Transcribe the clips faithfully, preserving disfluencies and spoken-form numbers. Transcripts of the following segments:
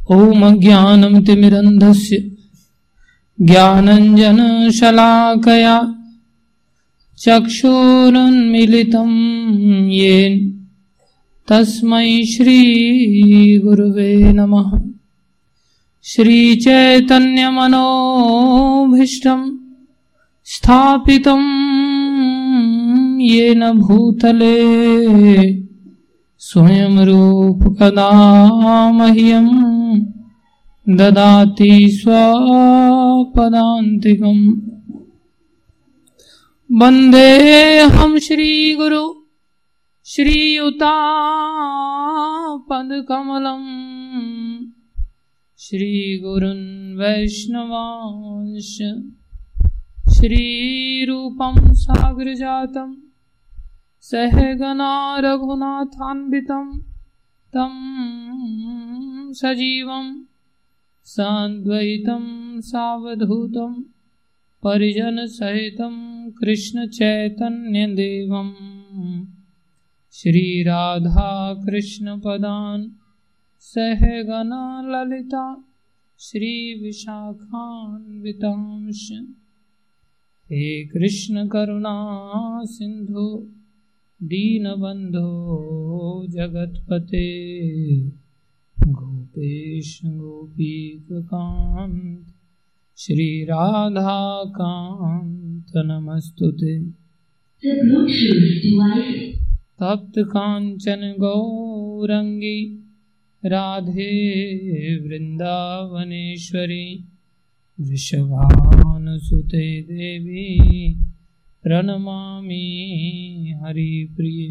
ओम ज्ञानमतिमिरन्धस्य ज्ञानञ्जनशलाकया चक्षुरुन्मीलितं येन तस्मै श्रीगुरुवे नमः। श्रीचैतन्यमनोभीष्टं स्थापितं येन भूतले स्वयं रूप कदा मह्यं ददाति स्वपदान्तिकम्। वन्देऽहं श्रीगुरु श्रीयुतापदकमलं श्रीगुरुन् वैष्णवांश्च श्रीरूपं साग्रजातं सहगना रघुनाथान्वितं तं सजीवं साद्वैतं सावधूतं परिजनसहितं कृष्णचैतन्यदेवं श्रीराधाकृष्णपदान् सहगना ललिता श्रीविशाखान्वितांश्च। हे कृष्ण करुणा सिंधु दीनबंधो जगत्पते गोपेश गोपीकांत श्री राधा कांत नमस्तुते। तप्त कांचन गौरंगी राधे वृंदावनेश्वरी वृषभानुसुते देवी प्रणमामि हरिप्रिये।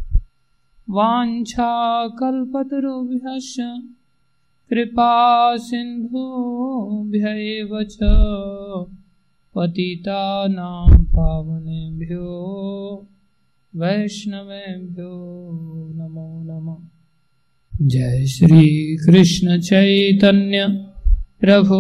वाञ्छाकल्पतरुभ्यश्च कृपा सिन्धुभ्यैव च पतितानां पावनेभ्यो वैष्णवेभ्यो नमो नमः। जय श्री कृष्ण चैतन्य प्रभु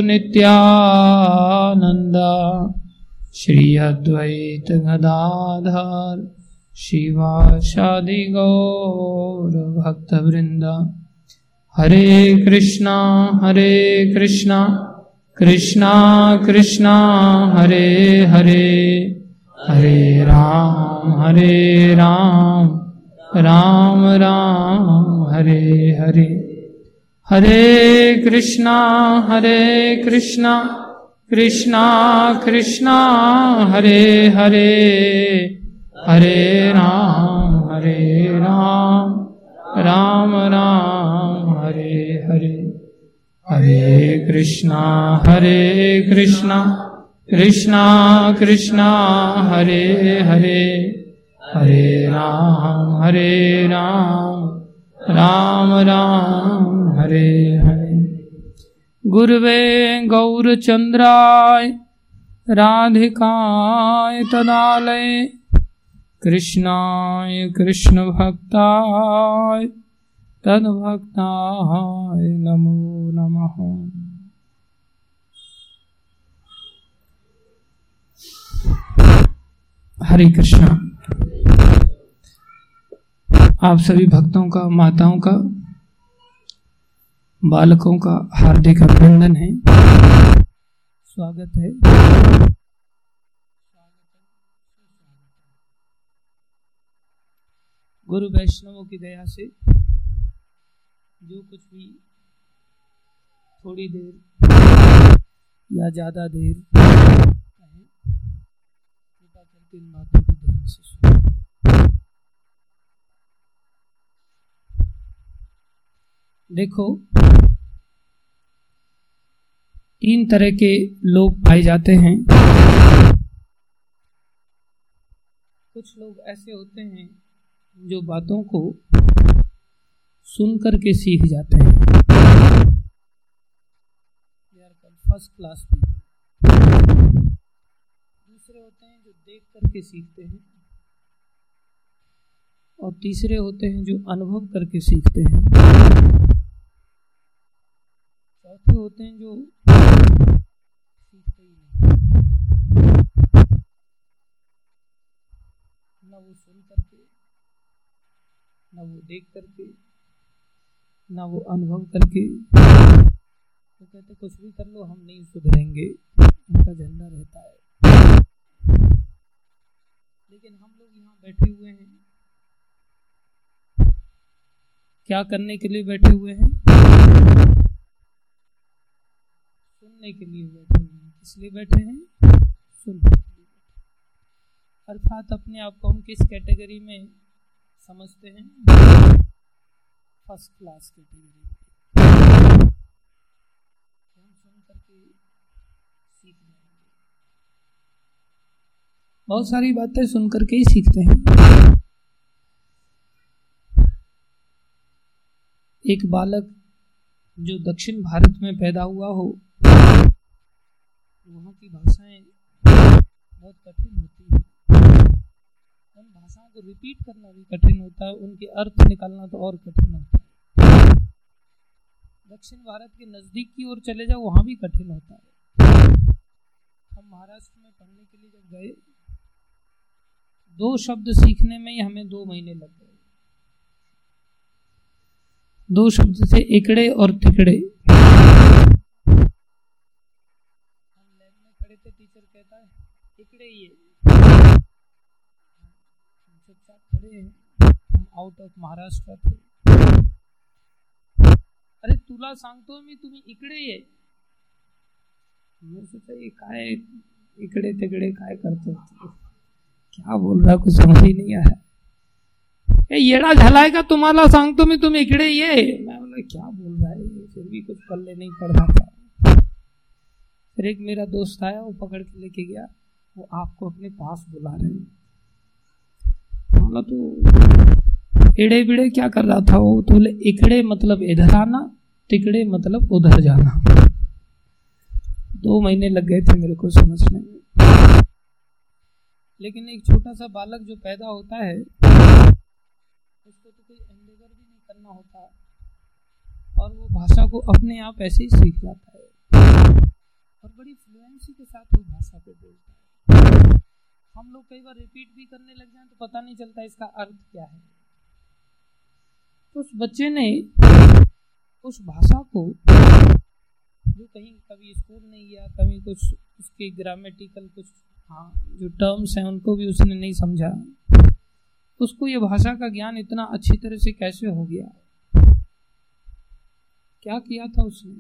नित्यानंदा श्री अद्वैत गदाधर शिवासादि गौर भक्तवृंदा। हरे कृष्णा हरे कृष्णा कृष्णा कृष्णा हरे हरे हरे राम हरे राम राम राम हरे हरे। हरे कृष्णा हरे कृष्णा कृष्णा कृष्णा हरे हरे हरे राम हरे राम राम राम हरे हरे। हरे कृष्णा हरे कृष्णा कृष्णा कृष्णा हरे हरे हरे राम हरे राम राम राम हरे हरे। गुरुवे गौरचंद्राय राधिकाय तदालय कृष्णाय कृष्ण भक्ताय तद्भक्ताय नमो नमः। हरे कृष्णा। आप सभी भक्तों का, माताओं का, बालकों का हार्दिक अभिनंदन है, स्वागत है। गुरु वैष्णवों की दया से जो कुछ भी थोड़ी देर या ज्यादा देर कृपा करके इन बातों को ध्यान से सुनो। देखो, तीन तरह के लोग पाए जाते हैं। कुछ लोग ऐसे होते हैं जो बातों को सुन करके सीख जाते हैं, फर्स्ट क्लास पीपल। दूसरे होते हैं जो देख करके सीखते हैं, और तीसरे होते हैं जो अनुभव करके सीखते हैं। चौथे होते हैं जो सीखते ही नहीं, न वो सुन करके, न वो देख करके, ना वो अनुभव करके। वो कहते कुछ भी कर लो हम नहीं सुधरेंगे, उनका झंडा रहता है। लेकिन हम लोग यहाँ बैठे हुए हैं, क्या करने के लिए बैठे हुए हैं? सुनने के लिए बैठे हुए हैं। किस लिए बैठे हैं? सुनने के लिए। अर्थात अपने आप को हम किस कैटेगरी में समझते हैं? First class category. हम सुन करके सीख जाएंगे। बहुत सारी बातें सुन करके ही सीखते हैं। एक बालक जो दक्षिण भारत में पैदा हुआ हो, वहाँ की भाषाएं बहुत कठिन होती हैं। उन भाषाओं को रिपीट करना भी कठिन होता है, उनके अर्थ निकालना तो और कठिन होता है। दक्षिण भारत के नजदीक की ओर चले जाओ, वहां भी कठिन होता है। हम महाराष्ट्र में पढ़ने के लिए जब गए, दो शब्द सीखने में ही हमें दो महीने लग गए। दो शब्द थे, इकड़े और तिकड़े। हम लैब में खड़े थे, टीचर कहता है इकड़े ये, चुपचाप खड़े हैं, हम आउट ऑफ महाराष्ट्र थे। अरे तुला सांगतो मी तुम्ही इकडे ये। मैं सोचा ये काय इकडे तिकडे काय करते हो, क्या बोल रहा, कुछ समझ ही नहीं आया। ये येड़ा झालाय का, तुम्हाला सांगतो मी तुम्ही इकडे ये। मैं बोला क्या बोल रहा है, फिर भी कुछ पल्ले नहीं पड़ रहा था। फिर एक मेरा दोस्त आया, वो पकड़ के लेके गया, वो आपको अपने पास बुला रहे हैं। बोला तो एड़े बिड़े क्या कर रहा था वो, तो बोले इकड़े मतलब इधर आना, तिकड़े मतलब उधर जाना। दो महीने लग गए थे मेरे को समझने में। लेकिन एक छोटा सा बालक जो पैदा होता है, उसको तो कोई एंडेवर भी नहीं करना होता, और वो भाषा को अपने आप ऐसे ही सीख जाता है, और बड़ी फ्लुएंसी के साथ वो भाषा को बोलता है। हम लोग कई बार रिपीट भी करने लग जाएं तो पता नहीं चलता इसका अर्थ क्या है। तो उस बच्चे ने उस भाषा को, जो कहीं कभी स्कूल नहीं गया, कभी कुछ उसके ग्रामेटिकल कुछ हाँ जो टर्म्स हैं उनको भी उसने नहीं समझा, उसको ये भाषा का ज्ञान इतना अच्छी तरह से कैसे हो गया? क्या किया था उसने?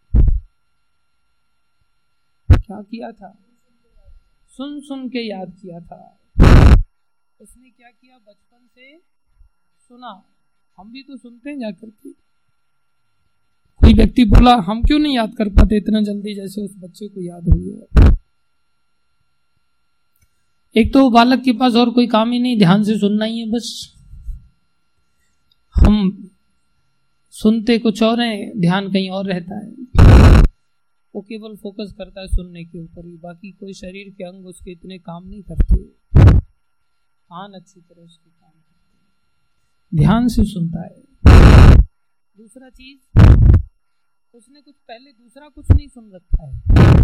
क्या किया था? सुन सुन के याद किया था। उसने क्या किया? बचपन से सुना। हम भी तो सुनते हैं जाकर के। कोई व्यक्ति बोला हम क्यों नहीं याद कर पाते इतना जल्दी जैसे उस बच्चे को याद हो गया। एक तो बालक के पास और कोई काम ही नहीं, ध्यान से सुनना ही है बस। हम सुनते कुछ और हैं, ध्यान कहीं और रहता है। वो केवल फोकस करता है सुनने के ऊपर ही, बाकी कोई शरीर के अंग उसके इतने काम नहीं करते। कान अच्छी तरह उसके काम करते हैं, ध्यान से सुनता है। दूसरा चीज, उसने कुछ पहले दूसरा कुछ नहीं सुन रखा है।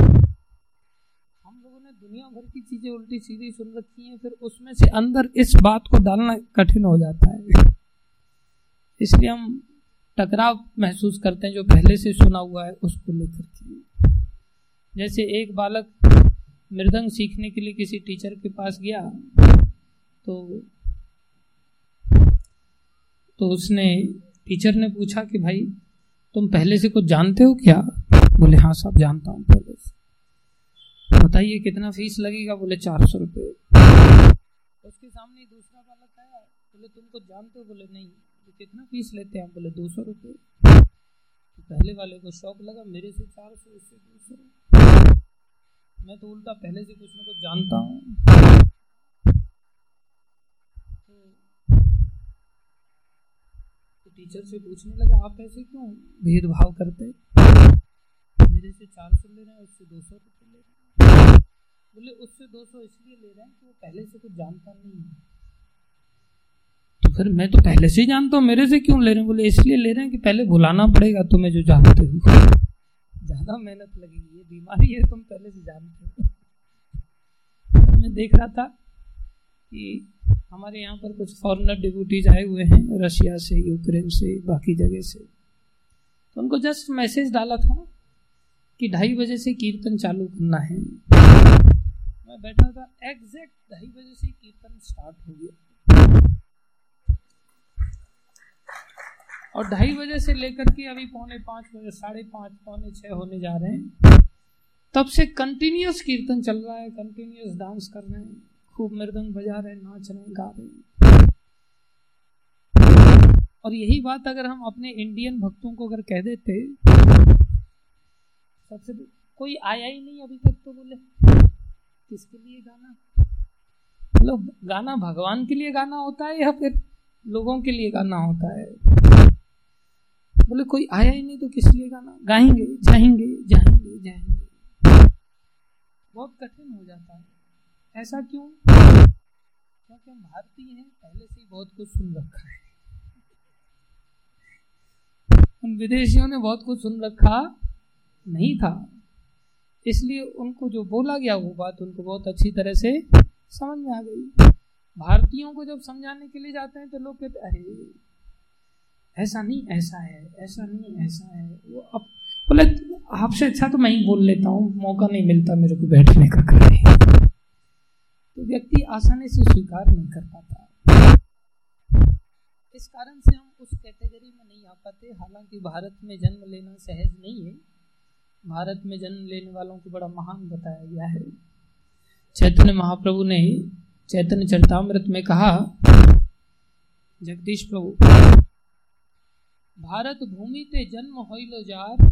हम लोगों ने दुनिया भर की चीजें उल्टी सीधी सुन रखी हैं, फिर उसमें से अंदर इस बात को डालना कठिन हो जाता है। इसलिए हम टकराव महसूस करते हैं जो पहले से सुना हुआ है उसको लेकर के। जैसे एक बालक मृदंग सीखने के लिए किसी टीचर के पास गया, तो तो उसने टीचर ने पूछा कि भाई तुम पहले से कुछ जानते हो क्या? बोले हाँ साहब जानता हूँ पहले से। बताइए कितना फीस लगेगा? बोले चार सौ रुपये। उसके सामने दूसरा बालक आया, बोले तुम कुछ जानते हो? बोले नहीं। तो कितना फीस लेते हैं? बोले दो सौ रुपये। तो पहले वाले को शौक लगा, मेरे से चार सौ, इससे दो सौ, मैं तो उल्टा पहले से कुछ ना कुछ जानता हूँ। तो टीचर से पूछने लगा आप ऐसे क्यों भेदभाव करते? मेरे से चार सौ ले रहे हैं, उससे दो सौ रुपये ले रहे हैं। बोले उससे दो सौ इसलिए ले रहे हैं कि वो पहले से कुछ जानता नहीं है। तो फिर मैं तो पहले से ही जानता हूँ, मेरे से क्यों ले रहे हैं? बोले इसलिए ले रहे हैं कि पहले भुलाना पड़ेगा तुम्हें जो जानते हो, ज्यादा मेहनत लगेगी, ये बीमारी है, तुम पहले से जानते हो। मैं देख रहा था कि हमारे यहाँ पर कुछ फॉरेनर डिवोटीज आए हुए हैं, रशिया से, यूक्रेन से, बाकी जगह से। उनको जस्ट मैसेज डाला था कि ढाई बजे से कीर्तन चालू करना है। मैं बैठा था, एग्जैक्ट ढाई बजे से कीर्तन स्टार्ट हो गया और ढाई बजे से लेकर के अभी पौने पाँच बजे, साढ़े पाँच, पौने छः होने जा रहे हैं, तब से कंटिन्यूअस कीर्तन चल रहा है, कंटिन्यूअस डांस कर रहे हैं, खूब मृदंग बजा रहे हैं, नाच रहे हैं, गा रहे हैं। और यही बात अगर हम अपने इंडियन भक्तों को अगर कह देते, सबसे कोई आया ही नहीं अभी तक, तो बोले किसके लिए गाना, मतलब गाना भगवान के लिए गाना होता है या फिर लोगों के लिए गाना होता है? बोले कोई आया ही नहीं तो किस लिए गाना, गाएंगे जाएंगे जाएंगे जाएंगे। बहुत कठिन हो जाता है। ऐसा क्यों? क्योंकि हम भारतीय हैं, पहले से ही बहुत कुछ सुन रखा है। उन विदेशियों ने बहुत कुछ सुन रखा नहीं था, इसलिए उनको जो बोला गया वो बात उनको बहुत अच्छी तरह से समझ में आ गई। भारतीयों को जब समझाने के लिए जाते हैं तो लोग कहते अरे ऐसा नहीं ऐसा है, ऐसा नहीं ऐसा है। वो अब बोले आपसे अच्छा तो मैं ही बोल लेता हूँ, मौका नहीं मिलता मेरे को बैठने का कहीं। तो व्यक्ति आसानी से स्वीकार नहीं कर पाता। इस कारण से हम उस कैटेगरी में नहीं आ पाते। हालांकि भारत में जन्म लेना सहज नहीं है, भारत में जन्म लेने वालों को बड़ा महान बताया गया है। चैतन्य महाप्रभु ने चैतन्य चरितामृत में कहा, जगदीश प्रभु, भारत भूमि ते जन्म होइलो जार,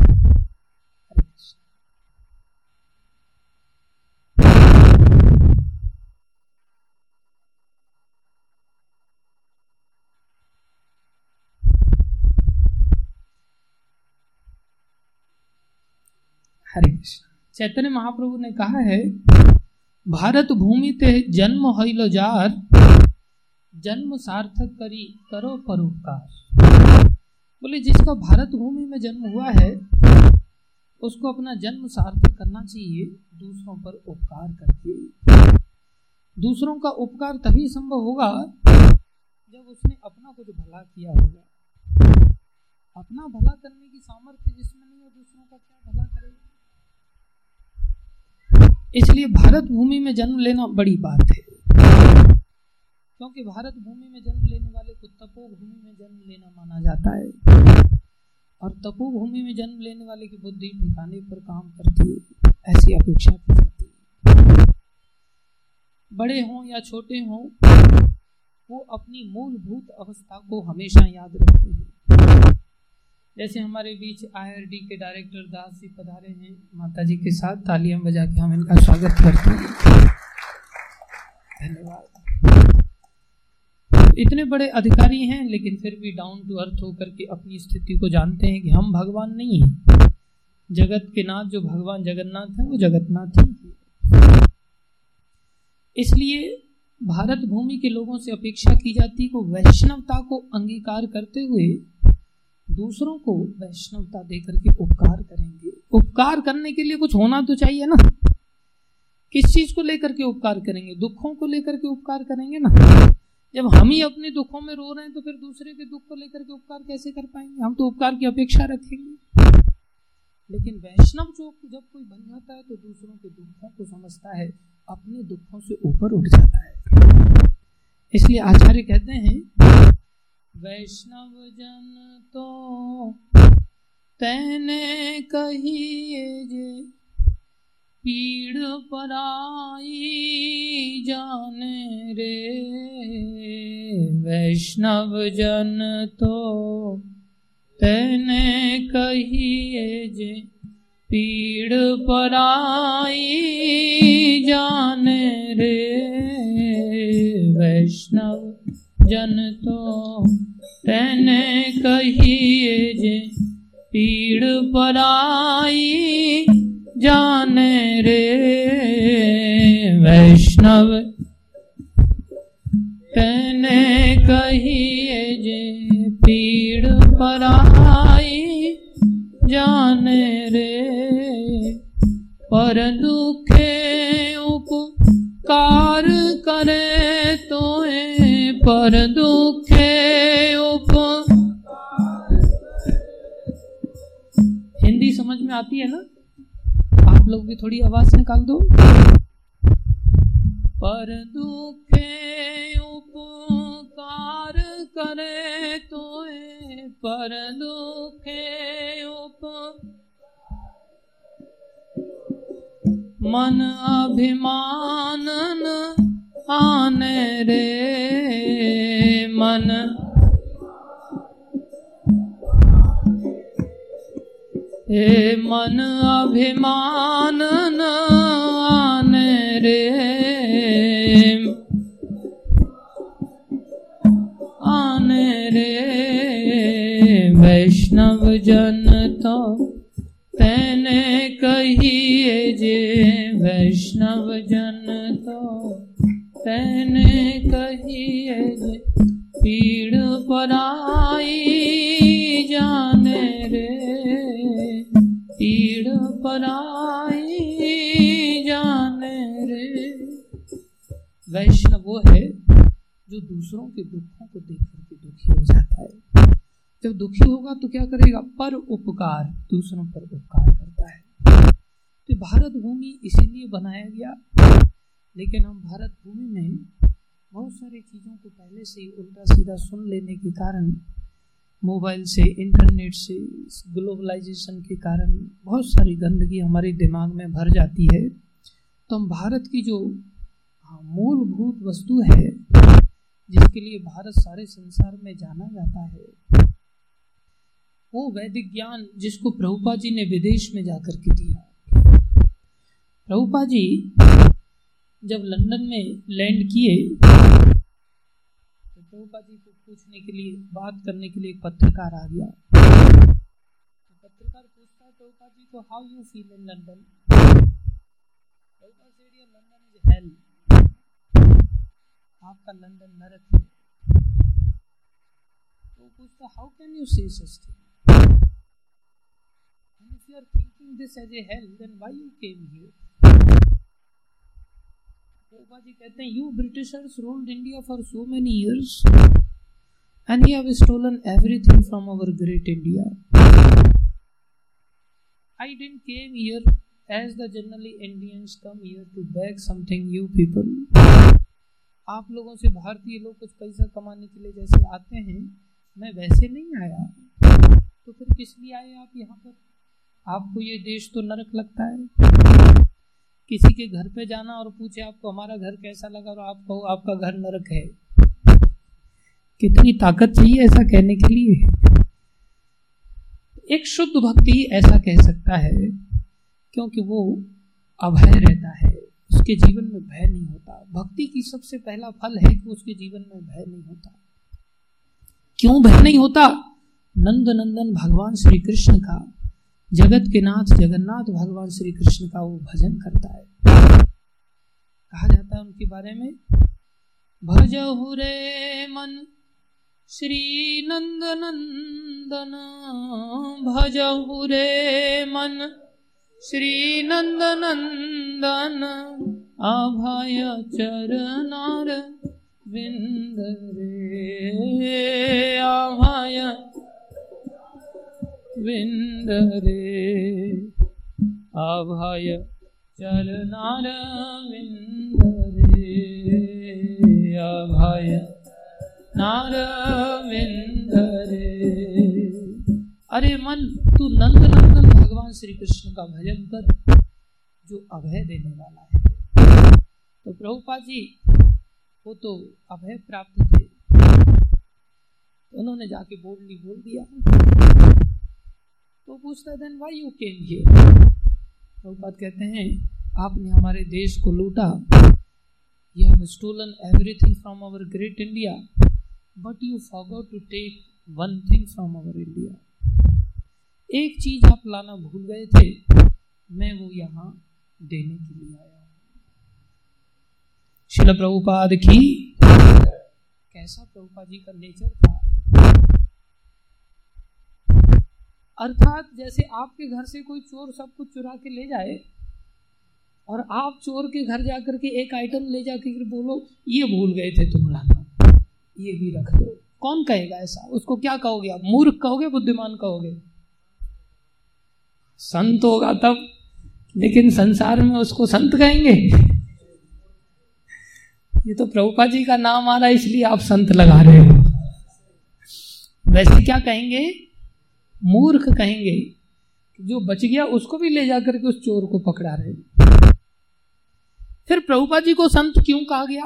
हरे कृष्ण। चैतन्य महाप्रभु ने कहा है, भारत भूमि ते जन्म होइलो जार, जन्म सार्थक करी करो परोपकार। बोले जिसका भारत भूमि में जन्म हुआ है उसको अपना जन्म सार्थक करना चाहिए दूसरों पर उपकार करके। दूसरों का उपकार तभी संभव होगा जब उसने अपना कुछ भला किया होगा। अपना भला करने की सामर्थ्य जिसमें नहीं है, दूसरों का क्या भला करेगा? इसलिए भारत भूमि में जन्म लेना बड़ी बात है, क्योंकि भारत भूमि में जन्म लेने वाले को तपोभूमि में जन्म लेना माना जाता है, और तपोभूमि में जन्म लेने वाले की बुद्धि ठिकाने पर काम करती है, ऐसी अपेक्षा की जाती है। बड़े हों या छोटे हों, वो अपनी मूलभूत अवस्था को हमेशा याद रखते हैं। जैसे हमारे बीच आई आर डी के डायरेक्टर दास जी पधारे हैं, माता जी के साथ तालियां बजा के हम इनका स्वागत करते हैं। धन्यवाद। इतने बड़े अधिकारी हैं लेकिन फिर भी डाउन टू अर्थ होकर के अपनी स्थिति को जानते हैं कि हम भगवान नहीं हैं। जगत के नाथ जो भगवान जगन्नाथ है वो जगन्नाथ ही है। इसलिए भारत भूमि के लोगों से अपेक्षा की जाती को वैष्णवता को अंगीकार करते हुए दूसरों को वैष्णवता देकर के उपकार करेंगे। उपकार करने के लिए कुछ होना तो चाहिए ना। किस चीज को लेकर के उपकार करेंगे? दुखों को लेकर के उपकार करेंगे ना। जब हम ही अपने दुखों में रो रहे हैं तो फिर दूसरे के दुख को लेकर के उपकार कैसे कर पाएंगे? हम तो उपकार की अपेक्षा रखेंगे। लेकिन वैष्णव जो जब कोई बन जाता है तो दूसरों के दुखों को समझता है, अपने दुखों से ऊपर उठ जाता है। इसलिए आचार्य कहते हैं, वैष्णव जन तो तैने कहिए जे पीड़ पराई जाने रे। वैष्णव जन तो तैने कहिए जे पीड़ पराई जाने रे। वैष्णव जन तो तैने कहिए जे पीड़ पराई जाने रे। वैष्णव तैने कहिए जे पीड़ पराई जाने रे। पर दुखे उपकार करे तोए, पर दुखे उपकार हिंदी समझ में आती है ना? आप लोग भी थोड़ी आवाज निकाल दो। पर दुखे उपकार करे तोए, पर दुखे उपकार मन अभिमान न आने रे, मन हे मन अभिमान न आने रे, आने रे। वैष्णव जन तो तेने कहिए जे, वैष्णव जन तो तेने कहिए जे, पीड़ पराई जाने रे, पीड़ पराई जाने रे। वैष्णव वो है जो दूसरों के दुखों को देख करके दुखी हो जाता है। जब दुखी होगा तो क्या करेगा? पर उपकार, दूसरों पर उपकार करता है। तो भारत भूमि इसीलिए बनाया गया, लेकिन हम भारत भूमि में बहुत सारी चीज़ों को पहले से ही उल्टा सीधा सुन लेने के कारण, मोबाइल से, इंटरनेट से, ग्लोबलाइजेशन के कारण बहुत सारी गंदगी हमारे दिमाग में भर जाती है। तो हम भारत की जो मूलभूत वस्तु है, जिसके लिए भारत सारे संसार में जाना जाता है, वो वैदिक ज्ञान जिसको प्रभुपाद जी ने विदेश में जाकर के दिया। प्रभुपाद जी जब लंदन में लैंड किए तो प्रभुपाद जी को पूछने के लिए, बात करने के लिए एक पत्रकार आ गया। तो पत्रकार पूछता है प्रभुपाद जी को, how you feel in London? Prabhupad said, London is hell, आपका लंदन नरक है। तो पूछता, how can you say such thing? And if you are thinking this as a hell, then why you came here? Prabhupad ji कहते हैं, you Britishers ruled India for so many years and you have stolen everything from our great India. I didn't came here as the generally Indians come here to beg something, you people. आप लोगों से भारतीय लोग कुछ पैसा कमाने के लिए जैसे आते हैं, मैं वैसे नहीं आया। तो फिर किस लिए आए आप यहाँ पर? आपको ये देश तो नरक लगता है। किसी के घर पे जाना और पूछे आपको हमारा घर कैसा लगा, और आप कहो आपका घर नरक है। कितनी ताकत चाहिए ऐसा कहने के लिए? एक शुद्ध भक्ति ऐसा कह सकता है, क्योंकि वो अभय रहता है, उसके जीवन में भय नहीं होता। भक्ति की सबसे पहला फल है कि उसके जीवन में भय नहीं होता। क्यों भय नहीं होता? नंद नंदन भगवान श्री कृष्ण का, जगत के नाथ जगन्नाथ भगवान श्री कृष्ण का वो भजन करता है। कहा जाता है उनके बारे में, भजहु रे मन श्री नंद नंदन, भजहु रे मन श्री नंद नंदन, अभय चरनार विंद रे, अभय विंद रे, अभय चरनार विंद रे, अभय नार विंद रे। अरे मन, तू नंद नंदन भगवान श्री कृष्ण का भजन कर, जो अभय देने वाला है। तो प्रभुपाद जी वो तो अभय प्राप्त थे, उन्होंने जाके बोल्डली बोल दिया। तो पूछता है, then why you came here? Prabhupad कहते हैं, आपने हमारे देश को लूटा, you have stolen everything from our great India, but you forgot to take one thing from our India. एक चीज आप लाना भूल गए थे, मैं वो यहाँ देने के लिए आया हूँ। श्रील प्रभुपाद की, कैसा प्रभुपाद जी का नेचर था। अर्थात जैसे आपके घर से कोई चोर सब कुछ चुरा के ले जाए और आप चोर के घर जाकर के एक आइटम ले जाकर बोलो ये भूल गए थे तुम लाना, ये भी रख दो, कौन कहेगा ऐसा? उसको क्या कहोगे आप? मूर्ख कहोगे, बुद्धिमान कहोगे? संत होगा तब, लेकिन संसार में उसको संत कहेंगे? ये तो प्रभुपाद जी का नाम आ रहा है इसलिए आप संत लगा रहे हो। वैसे क्या कहेंगे? मूर्ख कहेंगे। जो बच गया उसको भी ले जाकर के उस चोर को पकड़ा रहे। फिर प्रभुपाद जी को संत क्यों कहा गया?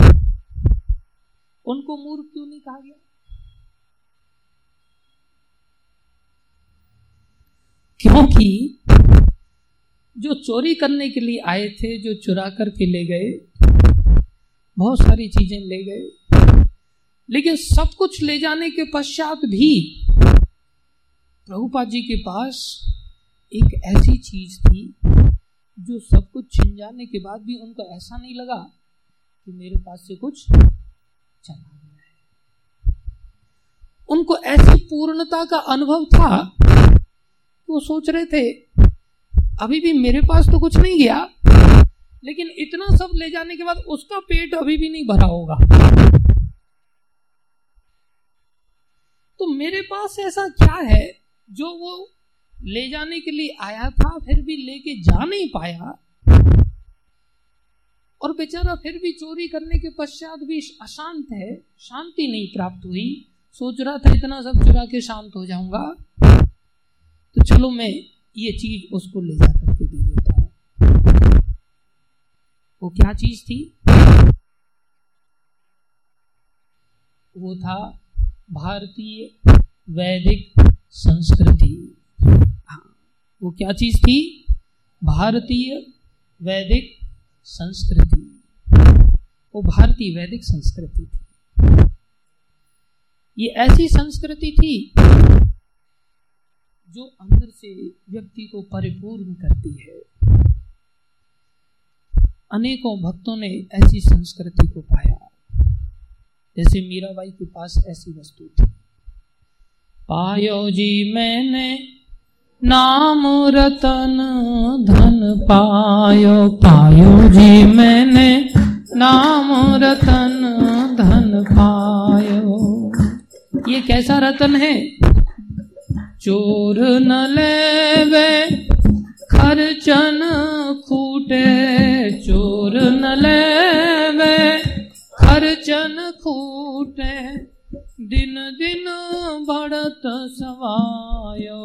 उनको मूर्ख क्यों नहीं कहा गया? क्योंकि जो चोरी करने के लिए आए थे, जो चुरा करके ले गए, बहुत सारी चीजें ले गए, लेकिन सब कुछ ले जाने के पश्चात भी प्रभुपाद जी के पास एक ऐसी चीज थी जो सब कुछ छिन जाने के बाद भी उनको ऐसा नहीं लगा कि मेरे पास से कुछ चला गया है। उनको ऐसी पूर्णता का अनुभव था, वो सोच रहे थे अभी भी मेरे पास तो कुछ नहीं गया, लेकिन इतना सब ले जाने के बाद उसका पेट अभी भी नहीं भरा होगा। तो मेरे पास ऐसा क्या है जो वो ले जाने के लिए आया था फिर भी लेके जा नहीं पाया, और बेचारा फिर भी चोरी करने के पश्चात भी अशांत है, शांति नहीं प्राप्त हुई। सोच रहा था इतना सब चुरा के शांत हो जाऊंगा, तो चलो मैं ये चीज उसको ले जा करके दे देता हूं। वो क्या चीज थी? वो था भारतीय वैदिक संस्कृति। हाँ, वो क्या चीज थी? भारतीय वैदिक संस्कृति। वो भारतीय वैदिक संस्कृति थी। ये ऐसी संस्कृति थी जो अंदर से व्यक्ति को परिपूर्ण करती है। अनेकों भक्तों ने ऐसी संस्कृति को पाया। जैसे मीराबाई के पास ऐसी वस्तु थी। पायो जी मैंने नाम रतन धन पायो, पायो जी मैंने नाम रतन धन पायो। ये कैसा रतन है? चोर न लेवे खर्चन खूटे, चोर न लेवे खर्चन खूटे, दिन दिन बढ़त सवायो,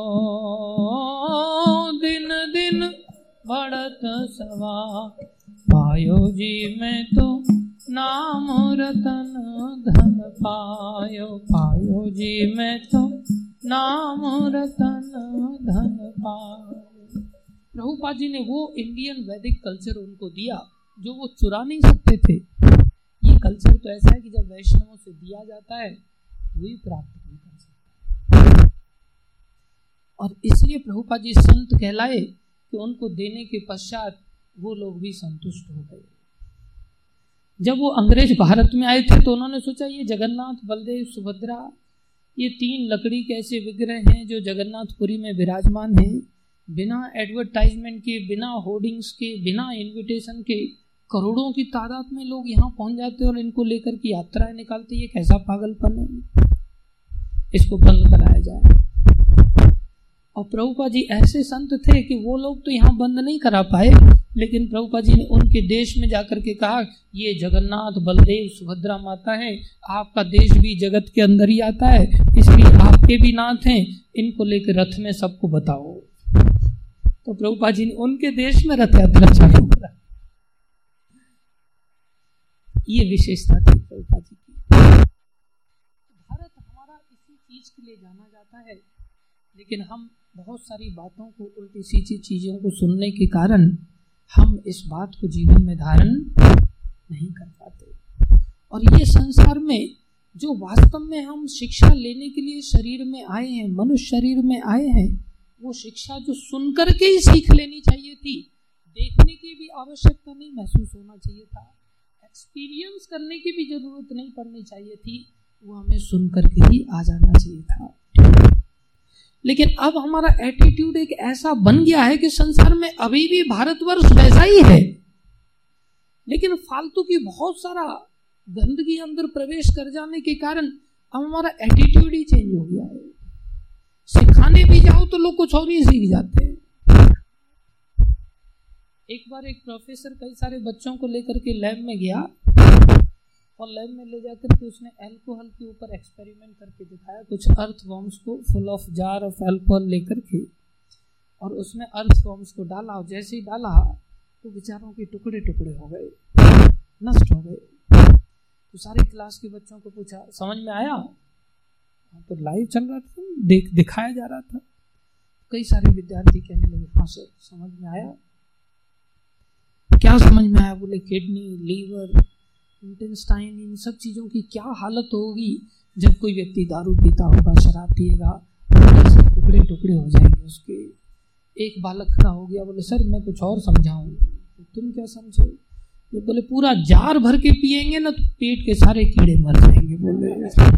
दिन दिन बढ़त सवा। पायो जी मैं तो नाम रतन धन पायो, पायो जी मैं तो नाम रतन धन पायो। प्रभुपाद जी ने वो इंडियन वैदिक कल्चर उनको दिया जो वो चुरा नहीं सकते थे। ये कल्चर तो ऐसा है कि जब वैष्णवों से दिया जाता है वही प्राप्त नहीं कर सकता, और इसलिए प्रभुपाद जी संत कहलाए कि उनको देने के पश्चात वो लोग भी संतुष्ट हो गए। जब वो अंग्रेज भारत में आए थे तो उन्होंने सोचा ये जगन्नाथ, बलदेव, सुभद्रा, ये तीन लकड़ी के ऐसे विग्रह हैं जो जगन्नाथपुरी में विराजमान हैं, बिना एडवर्टाइजमेंट के, बिना होर्डिंग्स के, बिना इनविटेशन के करोड़ों की तादाद में लोग यहाँ पहुंच जाते और इनको लेकर की यात्राएं निकालते। ये कैसा पागलपन है, इसको बंद कराया जाए। और प्रभुपाद जी ऐसे संत थे कि वो लोग तो यहाँ बंद नहीं करा पाए, लेकिन प्रभुपाद जी ने उनके देश में जाकर के कहा ये जगन्नाथ, बलदेव, सुभद्रा माता है, आपका देश भी जगत के अंदर ही आता है, इसलिए आपके भी नाथ हैं, इनको लेकर रथ में सबको बताओ। तो प्रभुपाद जी ने उनके देश में रथ यात्रा चालू करा। ये विशेषता थी प्रभुपाद जी की। भारत हमारा इसी चीज के लिए जाना जाता है, लेकिन हम बहुत सारी बातों को, उल्टी सीधी चीजों को सुनने के कारण हम इस बात को जीवन में धारण नहीं कर पाते। और ये संसार में जो वास्तव में हम शिक्षा लेने के लिए शरीर में आए हैं, मनुष्य शरीर में आए हैं, वो शिक्षा जो सुनकर के ही सीख लेनी चाहिए थी, देखने की भी आवश्यकता नहीं महसूस होना चाहिए था, एक्सपीरियंस करने की भी जरूरत नहीं पड़नी चाहिए थी, वो हमें सुन करके ही आ जाना चाहिए था। लेकिन अब हमारा एटीट्यूड एक ऐसा बन गया है कि संसार में अभी भी भारतवर्ष वैसा ही है, लेकिन फालतू की बहुत सारा गंदगी अंदर प्रवेश कर जाने के कारण अब हमारा एटीट्यूड ही चेंज हो गया है। सिखाने भी जाओ तो लोग कुछ और ही सीख जाते हैं। एक बार एक प्रोफेसर कई सारे बच्चों को लेकर के लैब में गया और लैब में ले जाकर के उसने अल्कोहल के ऊपर एक्सपेरिमेंट करके दिखाया। कुछ अर्थवॉर्म्स को full of jar of alcohol लेकर के और उसमें अर्थवॉर्म्स को डाला और जैसे ही डाला तो बेचारों के टुकड़े टुकड़े हो गए, नष्ट हो गए। तो सारे क्लास के बच्चों को पूछा, समझ में आया? तो लाइव चल रहा था, देख दिखाया जा रहा था। कई सारे विद्यार्थी कहने लगे, हाँ सर समझ में आया। क्या समझ में आया? बोले किडनी, लीवर, इंटेस्टाइन, इन सब चीज़ों की क्या हालत होगी जब कोई व्यक्ति दारू पीता होगा, शराब पिएगा, टुकड़े टुकड़े हो जाएंगे उसके। एक बालक खड़ा हो गया, बोले सर मैं कुछ और समझाऊं। तो तुम क्या समझे? ये बोले पूरा जार भर के पिएंगे ना तो पेट के सारे कीड़े मर जाएंगे। बोले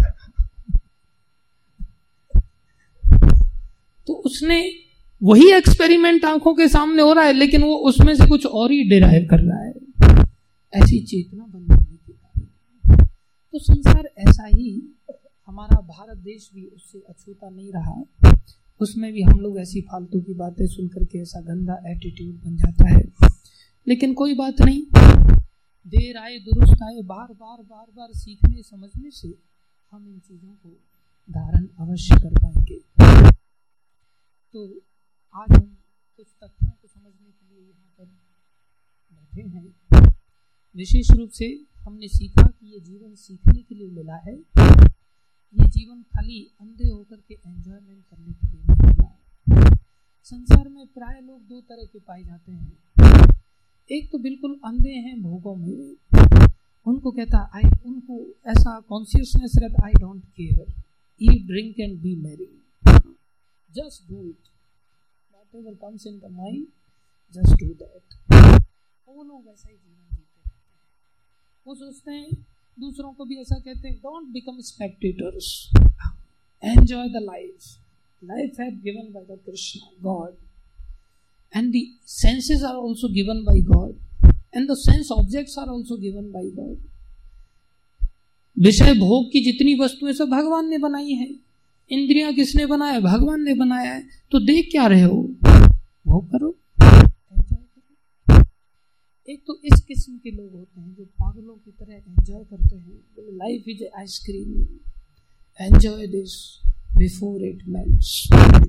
तो उसने वही एक्सपेरिमेंट आंखों के सामने हो रहा है, लेकिन वो उसमें से कुछ और ही डिराइव कर रहा है। ऐसी चेतना बनाने के कारण तो संसार ऐसा ही, हमारा भारत देश भी उससे अछूता नहीं रहा। उसमें भी हम लोग ऐसी फालतू की बातें सुन करके ऐसा गंदा एटीट्यूड बन जाता है। लेकिन कोई बात नहीं, देर आए दुरुस्त आए, बार बार बार बार सीखने समझने से हम इन चीज़ों को धारण अवश्य कर पाएंगे। तो आज हम कुछ तथ्यों को समझने के लिए यहाँ पर बैठे हैं। विशेष रूप से हमने सीखा कि ये जीवन सीखने के लिए मिला है। ये जीवन खाली अंधे होकर के एंजॉयमेंट करने के लिए नहीं मिला। संसार में प्राय लोग दो तरह के पाए जाते हैं। एक तो बिल्कुल अंधे हैं भोगों में, उनको कहता आई उनको ऐसा कॉन्शियसनेस रहता, I don't care, eat drink and be merry, just do it, whatever comes in the mind just do that. वो लोग ऐसा ही जीवन जीते रहते हैं। वो सोचते हैं, दूसरों को भी ऐसा कहते हैं, don't become spectators, enjoy the life, life had given by the Krishna God and the senses are also given by God and the sense objects are also given by God। विषय भोग की जितनी वस्तुएं सब भगवान ने बनाई है। इंद्रियां किसने बनाया? भगवान ने बनाया है। तो देख क्या रहे हो? भोग करो, एंजॉय करो। एक तो इस किस्म के लोग होते हैं जो पागलों की तरह एंजॉय करते हैं। बोले life is ice cream, enjoy this before it melts,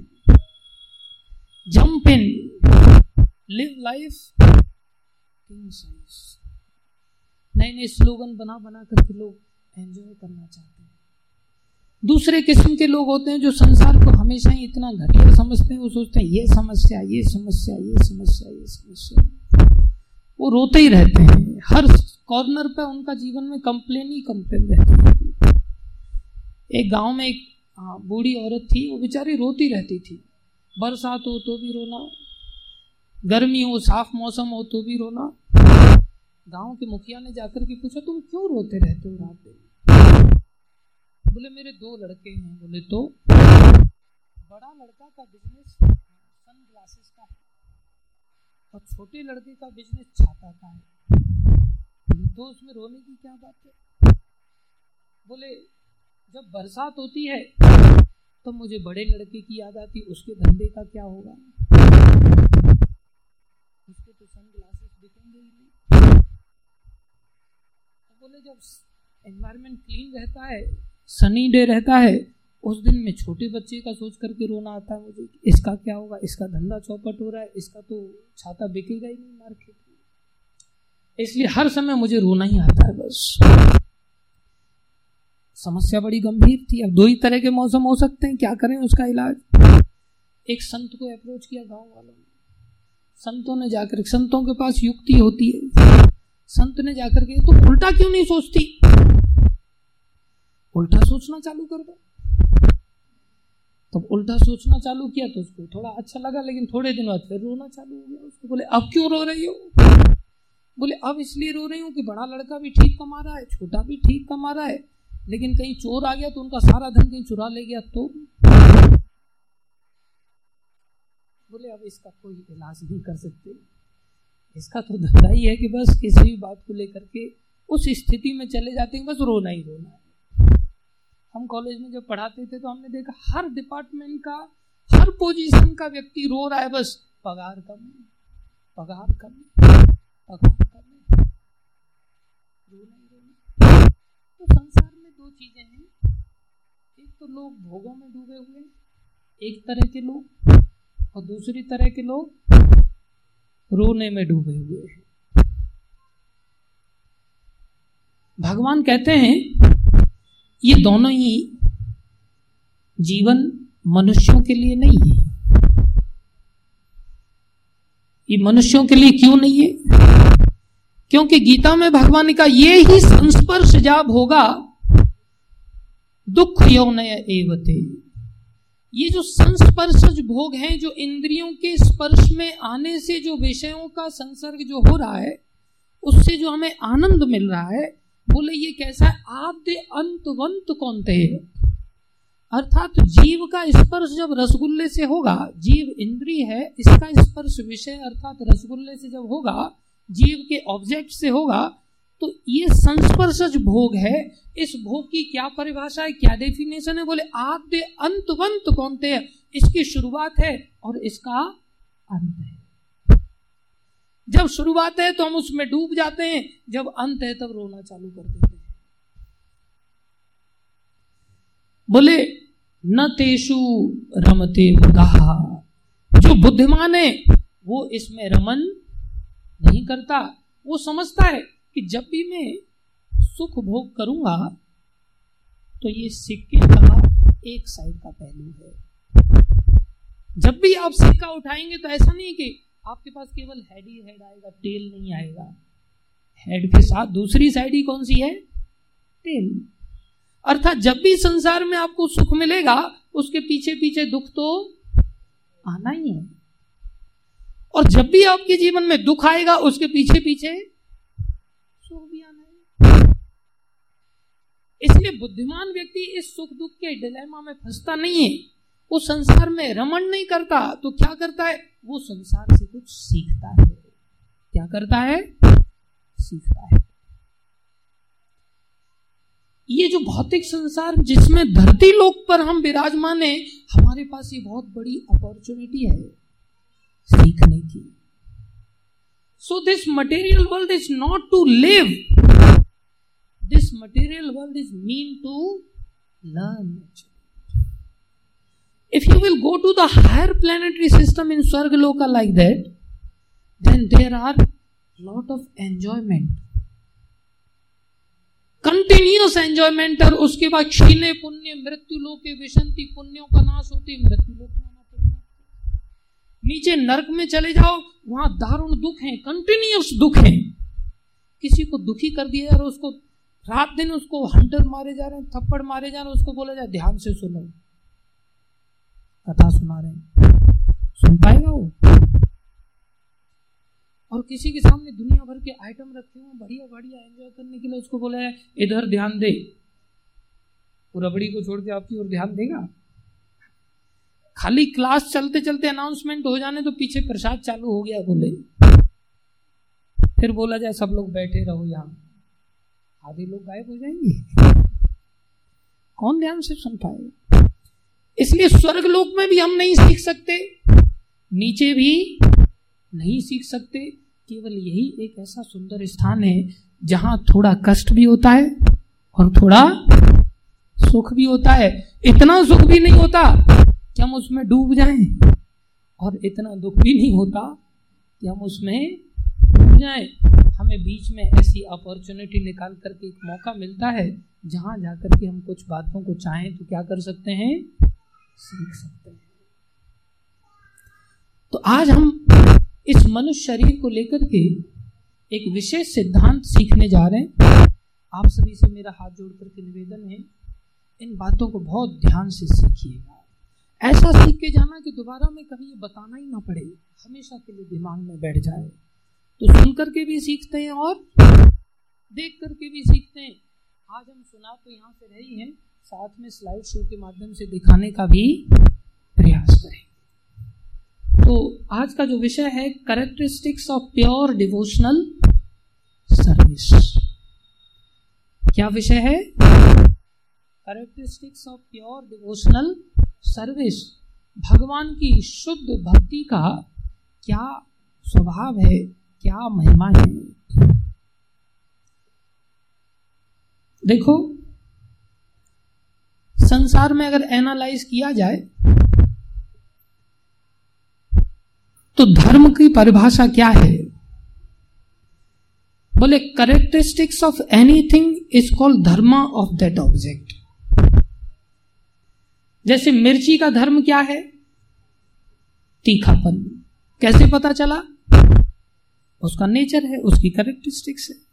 jump in, live life king size. नए नए स्लोगन बना बना करके लोग एंजॉय करना चाहते हैं। दूसरे किस्म के लोग होते हैं जो संसार को हमेशा ही इतना घटिया समझते हैं। वो सोचते हैं ये समस्या, ये समस्या, ये समस्या, ये समस्या। वो रोते ही रहते हैं। हर कॉर्नर पे उनका जीवन में कंप्लेन ही कंप्लेन रहती है। एक गांव में एक बूढ़ी औरत थी, वो बेचारी रोती रहती थी। बरसात हो तो भी रोना, गर्मी हो, साफ मौसम हो तो भी रोना। गांव के मुखिया ने जाकर के पूछा, तुम क्यों रोते रहते हो रात दिन? बोले मेरे दो लड़के हैं। बोले तो? बड़ा लड़का का बिजनेस सन ग्लासेस का है और छोटे लड़के का बिजनेस छाता का है। तो उसमें रोने की क्या बात है? बोले जब बरसात होती है तो मुझे बड़े लड़के की याद आती, उसके धंधे का क्या होगा? उसके तो सन ग्लासेस बिकेंगे ही नहीं। तो बोले जब एनवायरनमेंट क्लीन रहता है, सनी डे रहता है, उस दिन में छोटे बच्चे का सोच करके रोना आता है मुझे, इसका क्या होगा, इसका धंधा चौपट हो रहा है, इसका तो छाता बिकेगा ही नहीं मार्केट में। इसलिए हर समय मुझे रोना ही आता है बस। समस्या बड़ी गंभीर थी। अब दो ही तरह के मौसम हो सकते हैं, क्या करें उसका इलाज? एक संत को अप्रोच किया गांव वालों ने। संतों ने जाकर, संतों के पास युक्ति होती है, संत ने जाकर के, तो उल्टा क्यों नहीं सोचती? उल्टा सोचना चालू कर दो। तो उल्टा सोचना चालू किया तो उसको थोड़ा अच्छा लगा, लेकिन थोड़े दिन बाद फिर रोना चालू हो गया। उसको बोले अब क्यों रो रही हो? बोले अब इसलिए रो रही हूँ कि बड़ा लड़का भी ठीक कमा रहा है, छोटा भी ठीक कमा रहा है, लेकिन कहीं चोर आ गया तो उनका सारा धन कहीं चुरा ले गया तो। बोले अब इसका कोई इलाज नहीं कर सकते, इसका तो धंधा ही है कि बस किसी भी बात को लेकर के उस स्थिति में चले जाते हैं, बस रोना ही रोना है। हम कॉलेज में जब पढ़ाते थे तो हमने देखा हर डिपार्टमेंट का, हर पोजीशन का व्यक्ति रो रहा है, बस पगार कम है, पगार कम है, पगार कम है, रोना ही रोना। तो संसार में दो चीजें हैं, एक तो लोग भोगों में डूबे हुए हैं, एक तरह के लोग, और दूसरी तरह के लोग रोने में डूबे हुए हैं। भगवान कहते हैं ये दोनों ही जीवन मनुष्यों के लिए नहीं है। ये मनुष्यों के लिए क्यों नहीं है? क्योंकि गीता में भगवान का ये ही संस्पर्श जाब होगा दुख यौनय एवते। ये जो संस्पर्शज भोग हैं, जो इंद्रियों के स्पर्श में आने से जो विषयों का संसर्ग जो हो रहा है, उससे जो हमें आनंद मिल रहा है, बोले ये कैसा है? आद्य अंतवंत कौनते है। अर्थात जीव का स्पर्श जब रसगुल्ले से होगा, जीव इंद्रिय है, इसका स्पर्श विषय अर्थात रसगुल्ले से जब होगा, जीव के ऑब्जेक्ट से होगा, तो ये संस्पर्शज भोग है। इस भोग की क्या परिभाषा है, क्या डेफिनेशन है? बोले आद्य अंतवंत कौनते है। इसकी शुरुआत है और इसका अंत है। जब शुरुआत है तो हम उसमें डूब जाते हैं, जब अंत है तब रोना चालू कर देते हैं। बोले न तेषु रमते बुधाः। जो बुद्धिमान है वो इसमें रमन नहीं करता। वो समझता है कि जब भी मैं सुख भोग करूंगा तो ये सिक्के का एक साइड का पहलू है। जब भी आप सिक्का उठाएंगे तो ऐसा नहीं कि आपके पास केवल हेड ही हेड आएगा, टेल नहीं आएगा। हेड के साथ दूसरी साइड ही कौन सी है? टेल। अर्थात जब भी संसार में आपको सुख मिलेगा, उसके पीछे पीछे दुख तो आना ही है, और जब भी आपके जीवन में दुख आएगा, उसके पीछे पीछे सुख भी आना है। इसलिए बुद्धिमान व्यक्ति इस सुख दुख के डिलेमा में फंसता नहीं है। वो संसार में रमण नहीं करता, तो क्या करता है? वो संसार से कुछ सीखता है। क्या करता है? सीखता है। ये जो भौतिक संसार जिसमें धरती लोक पर हम विराजमान है, हमारे पास ये बहुत बड़ी अपॉर्चुनिटी है सीखने की। So this material world is not to live, this material world is mean to learn. If you will go to the higher planetary system in Swargaloka like that, then there are lot of enjoyment, continuous enjoyment। और उसके बाद क्षीणे पुण्य मृत्यु लोके विशंति, पुण्यों का नाश होती मृत्यु लोक में आना पड़ेगा। नीचे नरक में चले जाओ, वहां दारुण दुख है, कंटिन्यूस दुख है। किसी को दुखी कर दिया जा रहा है, उसको रात दिन उसको हंटर मारे जा रहे हैं, थप्पड़ मारे जा रहे हैं, उसको बोला जाए ध्यान से सुनो, कथा सुना रहे हैं, सुन पाएगा वो? और किसी के सामने दुनिया भर के आइटम रखे हुए बढ़िया बढ़िया एंजॉय करने के लिए, उसको बोला है इधर ध्यान दे, वो रबड़ी को छोड़ के आपकी ओर ध्यान देगा? खाली क्लास चलते चलते अनाउंसमेंट हो जाने तो पीछे प्रसाद चालू हो गया बोले, फिर बोला जाए सब लोग बैठे रहो यहां, आधे लोग गायब हो जाएंगे। कौन ध्यान से सुन पाएगा? इसलिए स्वर्ग लोक में भी हम नहीं सीख सकते, नीचे भी नहीं सीख सकते। केवल यही एक ऐसा सुंदर स्थान है जहां थोड़ा कष्ट भी होता है और थोड़ा सुख भी होता है। इतना सुख भी नहीं होता कि हम उसमें डूब जाएं, और इतना दुख भी नहीं होता कि हम उसमें डूब जाएं। हमें बीच में ऐसी अपॉर्चुनिटी निकाल करके एक मौका मिलता है जहां जाकर के हम कुछ बातों को चाहें तो क्या कर सकते हैं? सीख सकते हैं। तो आज हम इस मनुष्य शरीर को लेकर के एक विशेष सिद्धांत सीखने जा रहे हैं। आप सभी से मेरा हाथ जोड़ करके निवेदन है, इन बातों को बहुत ध्यान से सीखिएगा। ऐसा सीख के जाना कि दोबारा में कभी ये बताना ही ना पड़े, हमेशा के लिए दिमाग में बैठ जाए। तो सुन करके भी सीखते हैं और देख करके भी सीखते हैं। आज हम सुना तो यहाँ से रही हैं, साथ में स्लाइड शो के माध्यम से दिखाने का भी प्रयास करें। तो आज का जो विषय है characteristics of pure devotional service. क्या विषय है? Characteristics of pure devotional service, भगवान की शुद्ध भक्ति का क्या स्वभाव है, क्या महिमा है। देखो, संसार में अगर एनालाइज किया जाए तो धर्म की परिभाषा क्या है? बोले characteristics of anything is called dharma of that object. जैसे मिर्ची का धर्म क्या है? तीखापन। कैसे पता चला? उसका नेचर है, उसकी कैरेक्टरिस्टिक्स है।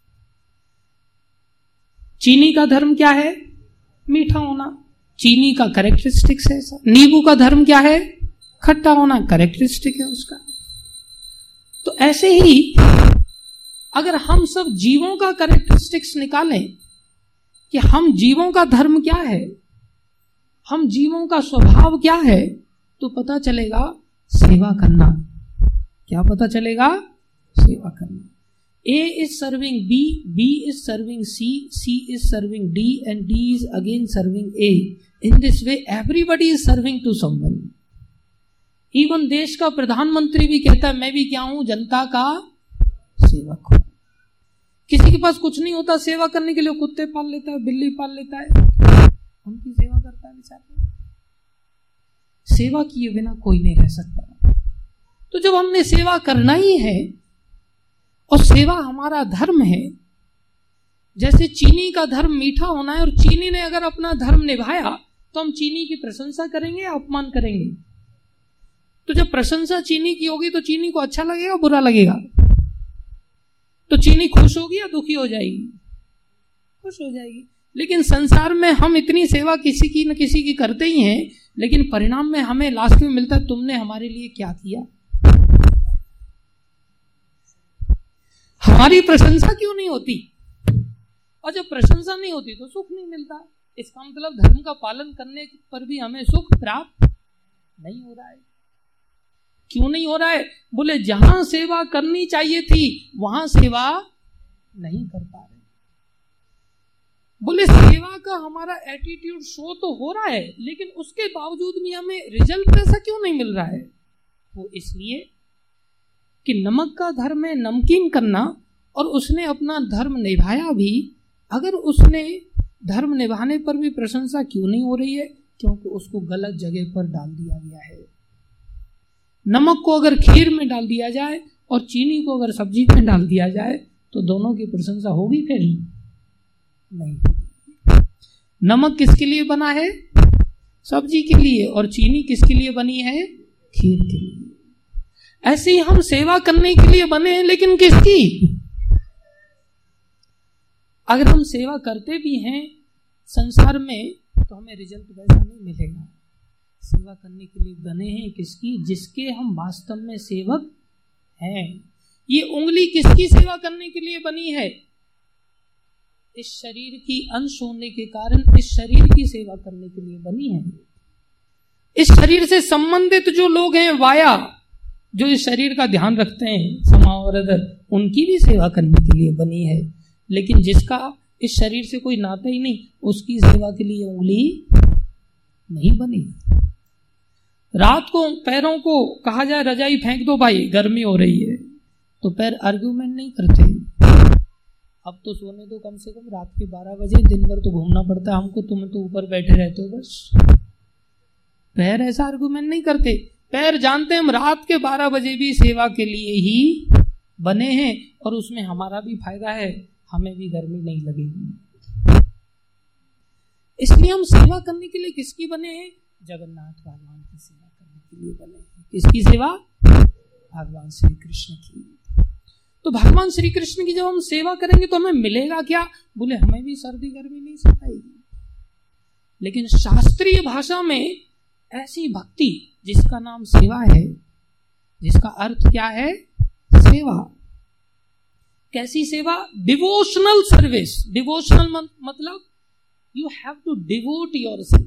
चीनी का धर्म क्या है? मीठा होना, चीनी का कैरेक्टरिस्टिक्स है। नींबू का धर्म क्या है? खट्टा होना, कैरेक्टरिस्टिक है उसका। तो ऐसे ही अगर हम सब जीवों का कैरेक्टरिस्टिक्स निकालें कि हम जीवों का धर्म क्या है, हम जीवों का स्वभाव क्या है, तो पता चलेगा सेवा करना। क्या पता चलेगा? सेवा करना। A is serving B, B is serving C, C is serving D, and D is again serving A. In this way, everybody is serving to someone. Even देश का प्रधानमंत्री भी कहता है मैं भी क्या हूं? जनता का सेवक हूं। किसी के पास कुछ नहीं होता, सेवा करने के लिए कुत्ते पाल लेता है, बिल्ली पाल लेता है, उनकी सेवा करता है बेचारा। सेवा किए बिना कोई नहीं रह सकता। तो जब हमने सेवा करना ही है और सेवा हमारा धर्म है, जैसे चीनी का धर्म मीठा होना है और चीनी ने अगर अपना धर्म निभाया तो हम चीनी की प्रशंसा करेंगे या अपमान करेंगे? तो जब प्रशंसा चीनी की होगी तो चीनी को अच्छा लगेगा, बुरा लगेगा? तो चीनी खुश होगी या दुखी हो जाएगी? खुश हो जाएगी। लेकिन संसार में हम इतनी सेवा किसी की न किसी की करते ही हैं, लेकिन परिणाम में हमें लास्ट में मिलता है तुमने हमारे लिए क्या किया। हमारी प्रशंसा क्यों नहीं होती? और जब प्रशंसा नहीं होती तो सुख नहीं मिलता। इसका मतलब धर्म का पालन करने पर भी हमें सुख प्राप्त नहीं हो रहा है। क्यों नहीं हो रहा है? बोले जहां सेवा करनी चाहिए थी वहां सेवा नहीं कर पा रहे। बोले सेवा का हमारा एटीट्यूड शो तो हो रहा है, लेकिन उसके बावजूद भी हमें रिजल्ट ऐसा क्यों नहीं मिल रहा है? वो इसलिए कि नमक का धर्म है नमकीन करना, और उसने अपना धर्म निभाया भी। अगर उसने धर्म निभाने पर भी प्रशंसा क्यों नहीं हो रही है? क्योंकि उसको गलत जगह पर डाल दिया गया है। नमक को अगर खीर में डाल दिया जाए और चीनी को अगर सब्जी में डाल दिया जाए तो दोनों की प्रशंसा होगी फिर नहीं। नमक किसके लिए बना है? सब्जी के लिए। और चीनी किसके लिए बनी है? खीर के लिए। ऐसे ही हम सेवा करने के लिए बने हैं, लेकिन किसकी? अगर हम सेवा करते भी हैं संसार में तो हमें रिजल्ट वैसा नहीं मिलेगा। सेवा करने के लिए बने हैं किसकी? जिसके हम वास्तव में सेवक हैं। ये उंगली किसकी सेवा करने के लिए बनी है? इस शरीर की अंश होने के कारण इस शरीर की सेवा करने के लिए बनी है। इस शरीर से संबंधित जो लोग हैं, वाया, जो इस शरीर का ध्यान रखते हैं, समा और अदर, उनकी भी सेवा करने के लिए बनी है। लेकिन जिसका इस शरीर से कोई नाता ही नहीं, उसकी सेवा के लिए उंगली नहीं बनी। रात को पैरों को कहा जाए रजाई फेंक दो भाई, गर्मी हो रही है, तो पैर आर्ग्यूमेंट नहीं करते। अब तो सोने दो कम से कम रात के बारह बजे, दिन भर तो घूमना पड़ता है हमको, तुम तो ऊपर बैठे रहते हो बस। पैर ऐसा आर्ग्यूमेंट नहीं करते। पैर जानते हैं हम रात के बारह बजे भी सेवा के लिए ही बने हैं, और उसमें हमारा भी फायदा है, हमें भी गर्मी नहीं लगेगी। इसलिए हम सेवा करने के लिए किसकी बने हैं? जगन्नाथ भगवान की सेवा करने के लिए बने हैं। किसकी सेवा? भगवान श्री कृष्ण की। तो भगवान श्री कृष्ण की जब हम सेवा करेंगे तो हमें मिलेगा क्या? बोले हमें भी सर्दी गर्मी नहीं सताएगी। लेकिन शास्त्रीय भाषा में ऐसी भक्ति जिसका नाम सेवा है, जिसका अर्थ क्या है? सेवा। कैसी सेवा? Devotional service. डिवोशनल मतलब you have to devote yourself.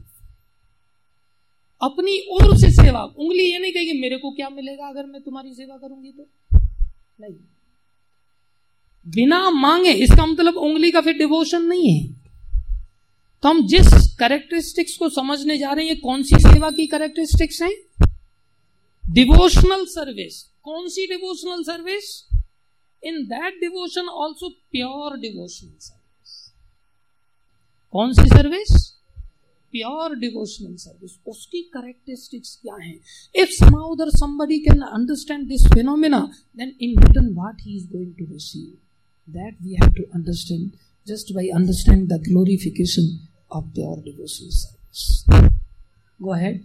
अपनी ओर से सेवा। उंगली ये नहीं कहेगी मेरे को क्या मिलेगा अगर मैं तुम्हारी सेवा करूंगी तो, नहीं। बिना मांगे, इसका मतलब उंगली का फिर डिवोशन नहीं है। तो हम जिस कैरेक्टरिस्टिक्स को समझने जा रहे हैं, ये कौन सी सेवा की कैरेक्टरिस्टिक्स हैं? Devotional service. कौन सी devotional service? In that devotion also pure devotional service. कौन सी सर्विस? Pure devotional service. उसकी कैरेक्टरिस्टिक्स क्या हैं? If somehow other somebody can understand this phenomena, then in return what he is going to receive, that we have to understand just by understanding the glorification of pure devotional service. Go ahead.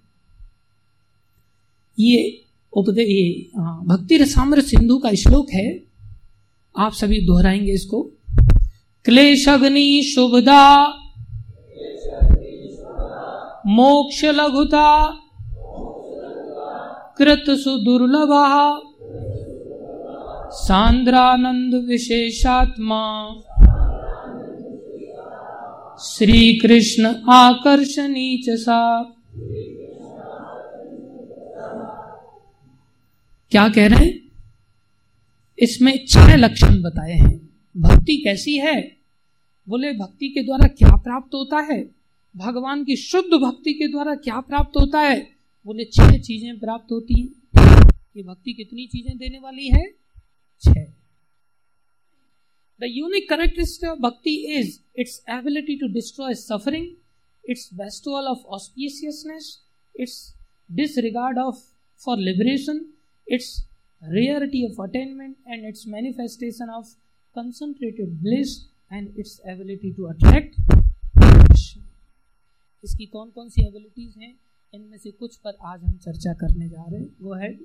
ये उपदे ये भक्ति रसामृत सिंधु का श्लोक है, आप सभी दोहराएंगे इसको। क्लेश अग्नि शुभदा मोक्ष लघुता कृत सुदुर्लभा सांद्रानंद विशेषात्मा श्री कृष्ण आकर्षणी च सा। क्या कह रहे हैं? इसमें छह लक्षण बताए हैं। भक्ति कैसी है? बोले भक्ति के द्वारा क्या प्राप्त होता है? भगवान की शुद्ध भक्ति के द्वारा क्या प्राप्त होता है? बोले छह चीजें प्राप्त होती हैं। ये भक्ति कितनी चीजें देने वाली है? छह। The unique characteristic of bhakti is its ability to destroy suffering, its bestowal of auspiciousness, its disregard of for liberation, its rarity of attainment, and its manifestation of concentrated bliss, and its ability to attract passion. इसकी कौन कौन सी abilities हैं? इनमें से कुछ पर आज हम चर्चा करने जा रहे हैं। Go ahead.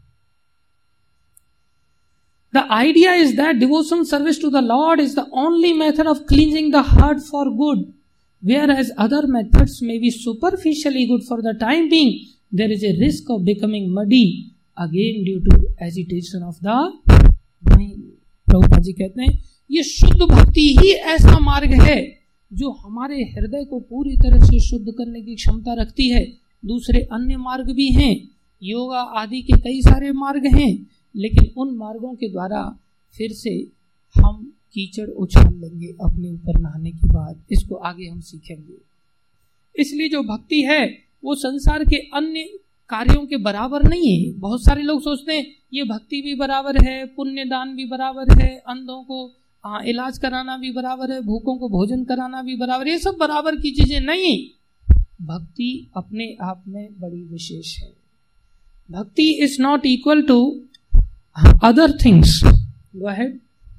The idea is that devotional service to the Lord is the only method of cleansing the heart for good, whereas other methods may be superficially good for the time being. There is a risk of becoming muddy again due to agitation of the mind. Prabhupada ji कहते हैं ये शुद्ध भक्ति ही ऐसा मार्ग है जो हमारे हृदय को पूरी तरह से शुद्ध करने की क्षमता रखती है। दूसरे अन्य मार्ग भी हैं, योगा आदि के कई सारे मार्ग हैं, लेकिन उन मार्गों के द्वारा फिर से हम कीचड़ उछाल लेंगे अपने ऊपर नहाने के बाद। इसको आगे हम सीखेंगे। इसलिए जो भक्ति है वो संसार के अन्य कार्यों के बराबर नहीं है। बहुत सारे लोग सोचते हैं ये भक्ति भी बराबर है, पुण्य दान भी बराबर है, अंधों को हाँ इलाज कराना भी बराबर है, भूखों को भोजन कराना भी बराबर। ये सब बराबर की चीजें नहीं। भक्ति अपने आप में बड़ी विशेष है। Bhakti is not equal to other things. Go ahead.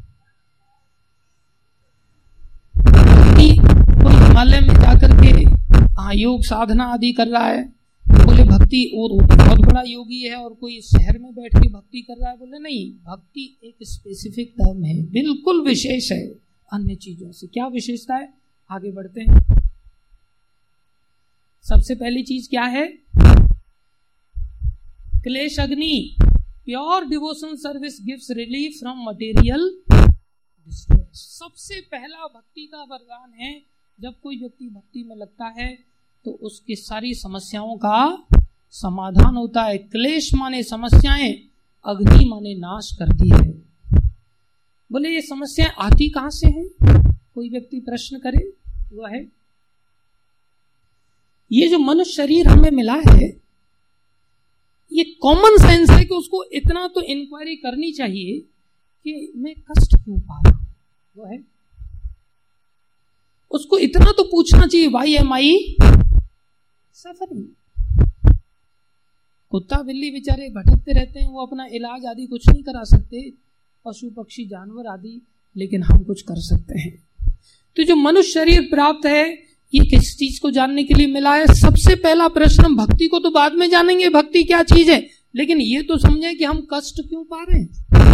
भक्ति कोई हिमालय में जाकर के हाँ योग साधना आदि कर रहा है, बोले भक्ति और बहुत बड़ा योगी है, और कोई शहर में बैठ के भक्ति कर रहा है, बोले नहीं। भक्ति एक स्पेसिफिक टर्म है, बिल्कुल विशेष है अन्य चीजों से। क्या विशेषता है? आगे बढ़ते हैं। सबसे पहली चीज क्या है? क्लेश अग्नि। Pure devotional service gives relief from material distress. सबसे पहला भक्ति का वरदान है, जब कोई व्यक्ति भक्ति में लगता है तो उसकी सारी समस्याओं का समाधान होता है। क्लेश माने समस्याएं, अग्नि माने नाश करती है। बोले ये समस्याएं आती कहां से हैं? कोई व्यक्ति प्रश्न करे। वो है ये जो मनुष्य शरीर हमें मिला है, ये कॉमन सेंस है कि उसको इतना तो इंक्वायरी करनी चाहिए कि मैं कष्ट क्यों पा रहा हूं। वो है उसको इतना तो पूछना चाहिए, वाई एम आई सफरिंग। कुत्ता बिल्ली बेचारे भटकते रहते हैं, वो अपना इलाज आदि कुछ नहीं करा सकते, पशु पक्षी जानवर आदि, लेकिन हम कुछ कर सकते हैं। तो जो मनुष्य शरीर प्राप्त है ये किस चीज को जानने के लिए मिला है? सबसे पहला प्रश्न, भक्ति को तो बाद में जानेंगे भक्ति क्या चीज है, लेकिन ये तो समझे कि हम कष्ट क्यों पा रहे हैं।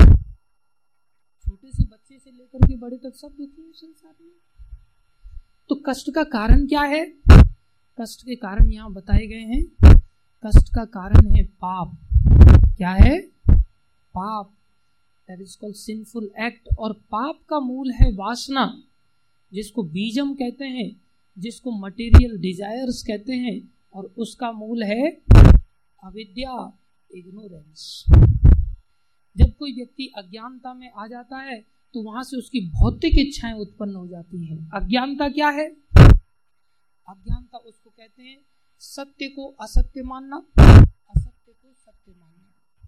छोटे से बच्चे से लेकर के बड़े तक सब दुखी हैं संसार में। तो कष्ट का कारण क्या है? कष्ट के कारण यहां बताए गए हैं। कष्ट का कारण है पाप। क्या है? पाप। That is called sinful act. और पाप का मूल है वासना, जिसको बीजम कहते हैं, जिसको मटेरियल डिजायर्स कहते हैं, और उसका मूल है अविद्या, इग्नोरेंस। जब कोई व्यक्ति अज्ञानता में आ जाता है तो वहां से उसकी भौतिक इच्छाएं उत्पन्न हो जाती हैं। अज्ञानता क्या है? अज्ञानता उसको कहते हैं सत्य को असत्य मानना, असत्य को सत्य मानना।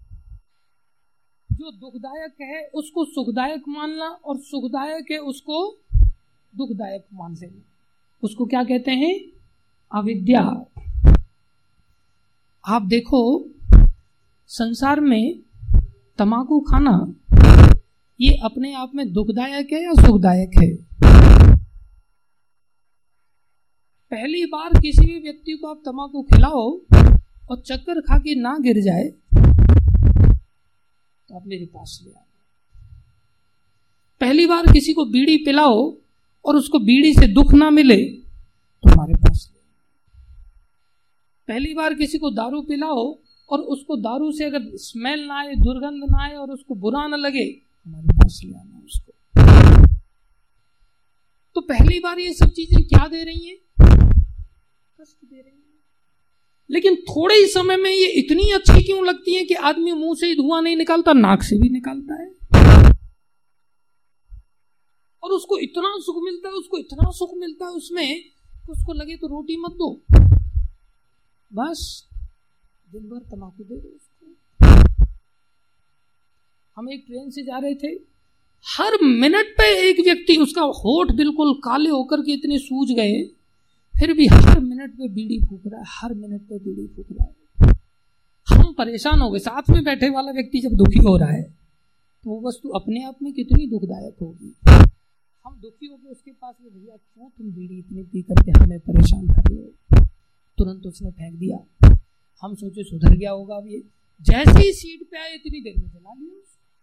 जो दुखदायक है उसको सुखदायक मानना और सुखदायक है उसको दुखदायक मान लेना, उसको क्या कहते हैं? अविद्या। आप देखो संसार में तंबाकू खाना ये अपने आप में दुखदायक है या सुखदायक है? पहली बार किसी भी व्यक्ति को आप तंबाकू खिलाओ और चक्कर खा के ना गिर जाए तो आप मेरे पास ले आना। पहली बार किसी को बीड़ी पिलाओ और उसको बीड़ी से दुख ना मिले तो हमारे पास ले आना। पहली बार किसी को दारू पिलाओ और उसको दारू से अगर स्मेल ना आए, दुर्गंध ना आए और उसको बुरा ना लगे, हमारे पास ले आना उसको। तो पहली बार ये सब चीजें क्या दे रही हैं? कष्ट दे रही हैं। लेकिन थोड़े ही समय में ये इतनी अच्छी क्यों लगती है कि आदमी मुंह से ही धुआं नहीं निकालता, नाक से भी निकालता है, और उसको इतना सुख मिलता है, उसको इतना सुख मिलता है उसमें, उसको लगे तो रोटी मत दो, बस दिन भर तंबाकू दे दो उसको। हम एक ट्रेन से जा रहे थे, हर मिनट पे एक व्यक्ति, उसका होठ बिल्कुल काले होकर के इतने सूज गए, फिर भी हर मिनट पे बीड़ी फूक रहा है, हर मिनट पे बीड़ी फूक रहा है। हम परेशान हो गए। साथ में बैठे वाला व्यक्ति जब दुखी हो रहा है तो वो वस्तु अपने आप में कितनी दुखदायक होगी। हम दुखी हो गए, उसके पास, भैया क्यों तुम बीड़ी इतनी पी करके हमें परेशान कर रहे हो? तुरंत उसने फेंक दिया। हम सोचे सुधर गया होगा अब ये, जैसे ही सीट पे आए इतनी देर में जला लिया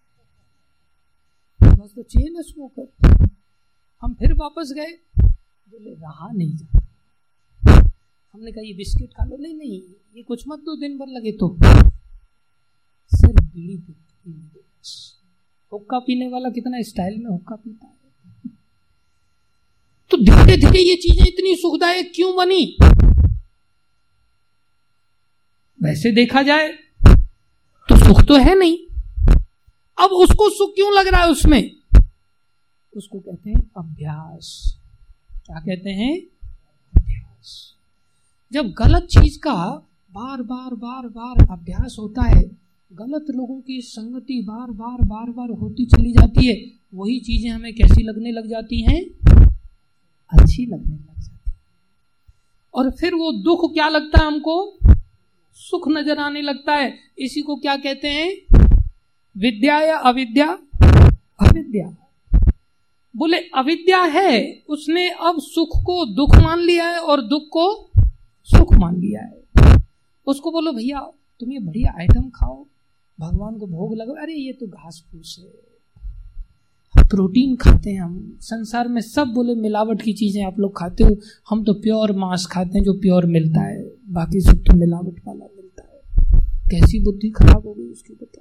बस, तो चेन स्मोकर। हम फिर वापस गए, बोले रहा नहीं जाता। हमने कहा ये बिस्किट खा लो, नहीं नहीं ये कुछ मत दो, दिन भर लगे तो सिर्फ बीड़ी पीने दो। हुक्का पीने वाला कितना स्टाइल में हुक्का पीता है। तो धीरे धीरे ये चीजें इतनी सुखदायक क्यों बनी? वैसे देखा जाए तो सुख तो है नहीं, अब उसको सुख क्यों लग रहा है उसमें? उसको कहते हैं अभ्यास। क्या कहते हैं? अभ्यास। जब गलत चीज का बार बार बार बार अभ्यास होता है, गलत लोगों की संगति बार बार बार बार होती चली जाती है, वही चीजें हमें कैसी लगने लग जाती हैं? अच्छी लगने लग जाती है। और फिर वो दुख क्या लगता है हमको? सुख नजर आने लगता है। इसी को क्या कहते हैं? विद्या या अविद्या? अविद्या। बोले अविद्या है, उसने अब सुख को दुख मान लिया है और दुख को सुख मान लिया है। उसको बोलो भैया तुम ये बढ़िया आइटम खाओ, भगवान को भोग लगाओ, अरे ये तो घास फूस है, प्रोटीन खाते हैं हम। संसार में सब बोले मिलावट की चीजें आप लोग खाते हो, हम तो प्योर मांस खाते हैं जो प्योर मिलता है, बाकी सब तो मिलावट वाला मिलता है। कैसी बुद्धि खराब हो गई उसकी, बताओ।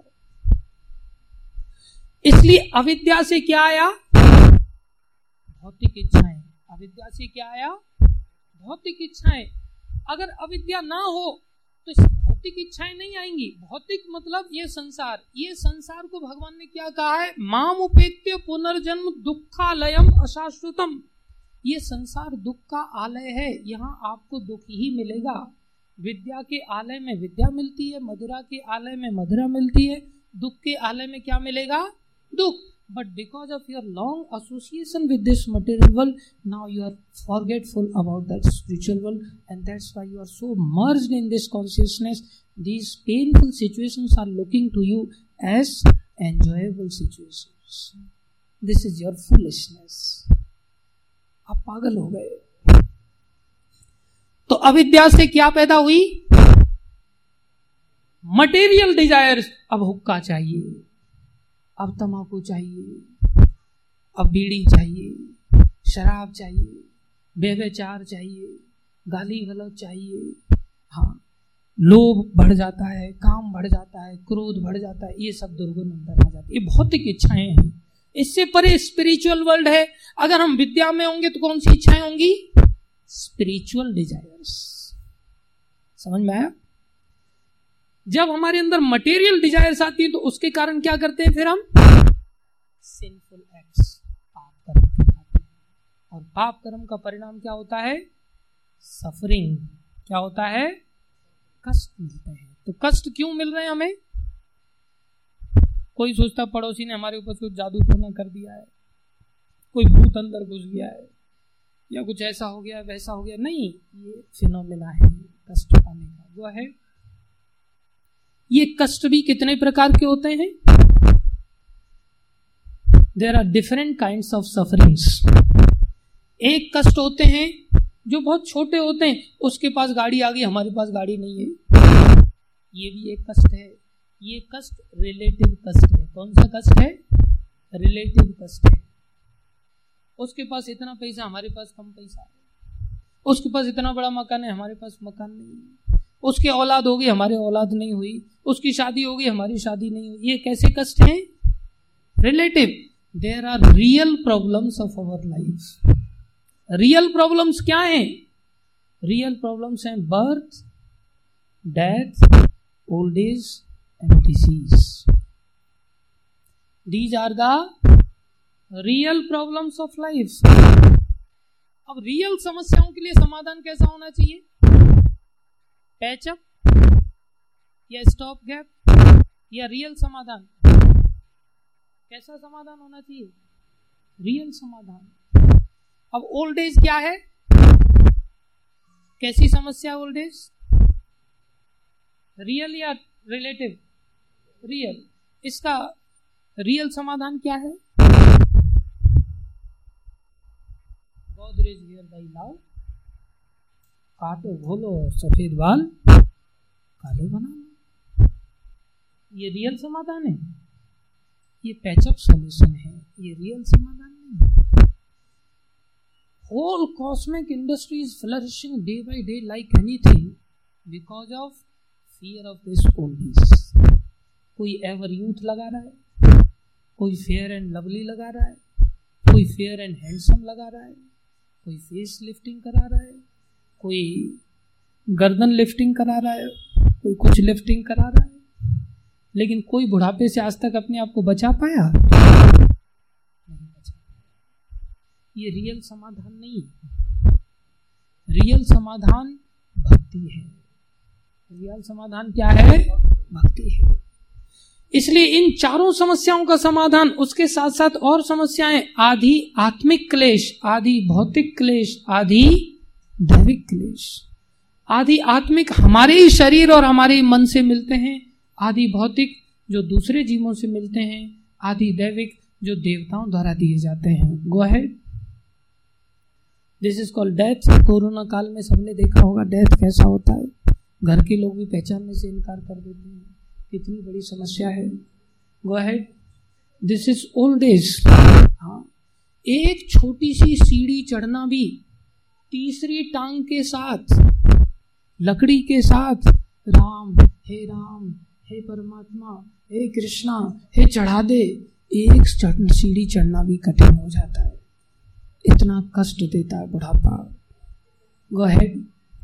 इसलिए अविद्या से क्या आया? भौतिक इच्छाएं। अविद्या से क्या आया? भौतिक इच्छाएं। अगर अविद्या ना हो तो भौतिक इच्छाएं नहीं आएंगी। भौतिक मतलब ये संसार, ये संसार को भगवान ने क्या कहा है? माम उपेत्य पुनर्जन्म दुखालयम अशाश्वतम। ये संसार दुख का आलय है, यहाँ आपको दुख ही मिलेगा। विद्या के आलय में विद्या मिलती है, मदिरा के आलय में मदिरा मिलती है, दुख के आलय में क्या मिलेगा? दुख। But because of your long association with this material world, now you are forgetful about that spiritual world, and that's why you are so merged in this consciousness. These painful situations are looking to you as enjoyable situations. This is your foolishness. आप पागल हो गए। तो अविद्या से क्या पैदा हुई? Material desires. अब हुक्का चाहिए, अब तंबाकू चाहिए, अब बीड़ी चाहिए, शराब चाहिए, व्यभिचार चाहिए, गाली गलौज चाहिए, हाँ, लोभ बढ़ जाता है, काम बढ़ जाता है, क्रोध बढ़ जाता है, ये सब दुर्गुण अंदर आ जाती है। ये भौतिक इच्छाएं हैं। इससे परे स्पिरिचुअल वर्ल्ड है। अगर हम विद्या में होंगे तो कौन सी इच्छाएं होंगी? Spiritual desires. समझ में आया? जब हमारे अंदर मटेरियल डिजायर्स आती है तो उसके कारण क्या करते हैं? फिर हम सिंफुल एक्ट्स, पाप कर्म करते हैं। और पाप कर्म का परिणाम क्या होता है? सफरिंग। क्या होता है? कष्ट मिलते हैं। तो कष्ट क्यों मिल रहे हैं हमें? कोई सोचता पड़ोसी ने हमारे ऊपर कुछ जादू टोना कर दिया है, कोई भूत अंदर घुस गया है, या कुछ ऐसा हो गया वैसा हो गया। नहीं, ये फिनोमेना है कष्ट पाने का। वो है, ये कष्ट भी कितने प्रकार के होते हैं? There are different kinds of sufferings. एक कष्ट होते हैं जो बहुत छोटे होते हैं, उसके पास गाड़ी आ गई, हमारे पास गाड़ी नहीं है, ये भी एक कष्ट है। ये कष्ट रिलेटिव कष्ट है। कौन सा कष्ट है? रिलेटिव कष्ट है। उसके पास इतना पैसा, हमारे पास कम पैसा है। उसके पास इतना बड़ा मकान है, हमारे पास मकान नहीं है। उसकी औलाद होगी, हमारी औलाद नहीं हुई। उसकी शादी होगी, हमारी शादी नहीं हुई। ये कैसे कष्ट हैं? Relative. There are real problems of our life. Real problems क्या हैं? रियल प्रॉब्लम्स हैं birth, death, old age and disease. These are the real problems of life. अब रियल समस्याओं के लिए समाधान कैसा होना चाहिए? पैचअप या स्टॉप गैप या रियल समाधान? कैसा समाधान होना चाहिए? रियल समाधान। अब ओल्ड एज क्या है? कैसी समस्या ओल्ड एज? रियल या रिलेटिव? रियल। इसका रियल समाधान क्या है? गोदरेज हियर बाई लाओ, काटो घोलो सफेद बाल काले बना। ये रियल समाधान है? ये पैचअप सॉल्यूशन है, ये रियल समाधान नहीं है। Whole cosmic industry is flourishing day by day like anything because of fear of this old age. कोई एवर यूथ लगा रहा है, कोई फेयर एंड लवली लगा रहा है, कोई फेयर एंड हैंडसम लगा रहा है, कोई फेस लिफ्टिंग करा रहा है, कोई गर्दन लिफ्टिंग करा रहा है, कोई कुछ लिफ्टिंग करा रहा है, लेकिन कोई बुढ़ापे से आज तक अपने आप को बचा पाया? नहीं बचा। ये रियल समाधान नहीं है। रियल समाधान भक्ति है। रियल समाधान क्या है? भक्ति है। इसलिए इन चारों समस्याओं का समाधान, उसके साथ साथ और समस्याएं, आधी आत्मिक क्लेश, आधी भौतिक क्लेश, आधी दैविक क्लेश। आधी आत्मिक हमारे ही शरीर और हमारे मन से मिलते हैं, आधी भौतिक जो दूसरे जीवों से मिलते हैं, आधी दैविक जो देवताओं द्वारा दिए जाते हैं। Go ahead. This is called death. Corona काल में सबने देखा होगा डेथ कैसा होता है। घर के लोग भी पहचानने से इनकार कर देते हैं। कितनी बड़ी समस्या है। Go ahead. This is old age. हाँ, एक छोटी सी सीढ़ी चढ़ना भी तीसरी टांग के साथ, लकड़ी के साथ, राम हे राम हे परमात्मा हे कृष्णा हे चढ़ा दे, एक सीढ़ी चढ़ना भी कठिन हो जाता है। इतना कष्ट देता है बुढ़ापा। Go ahead.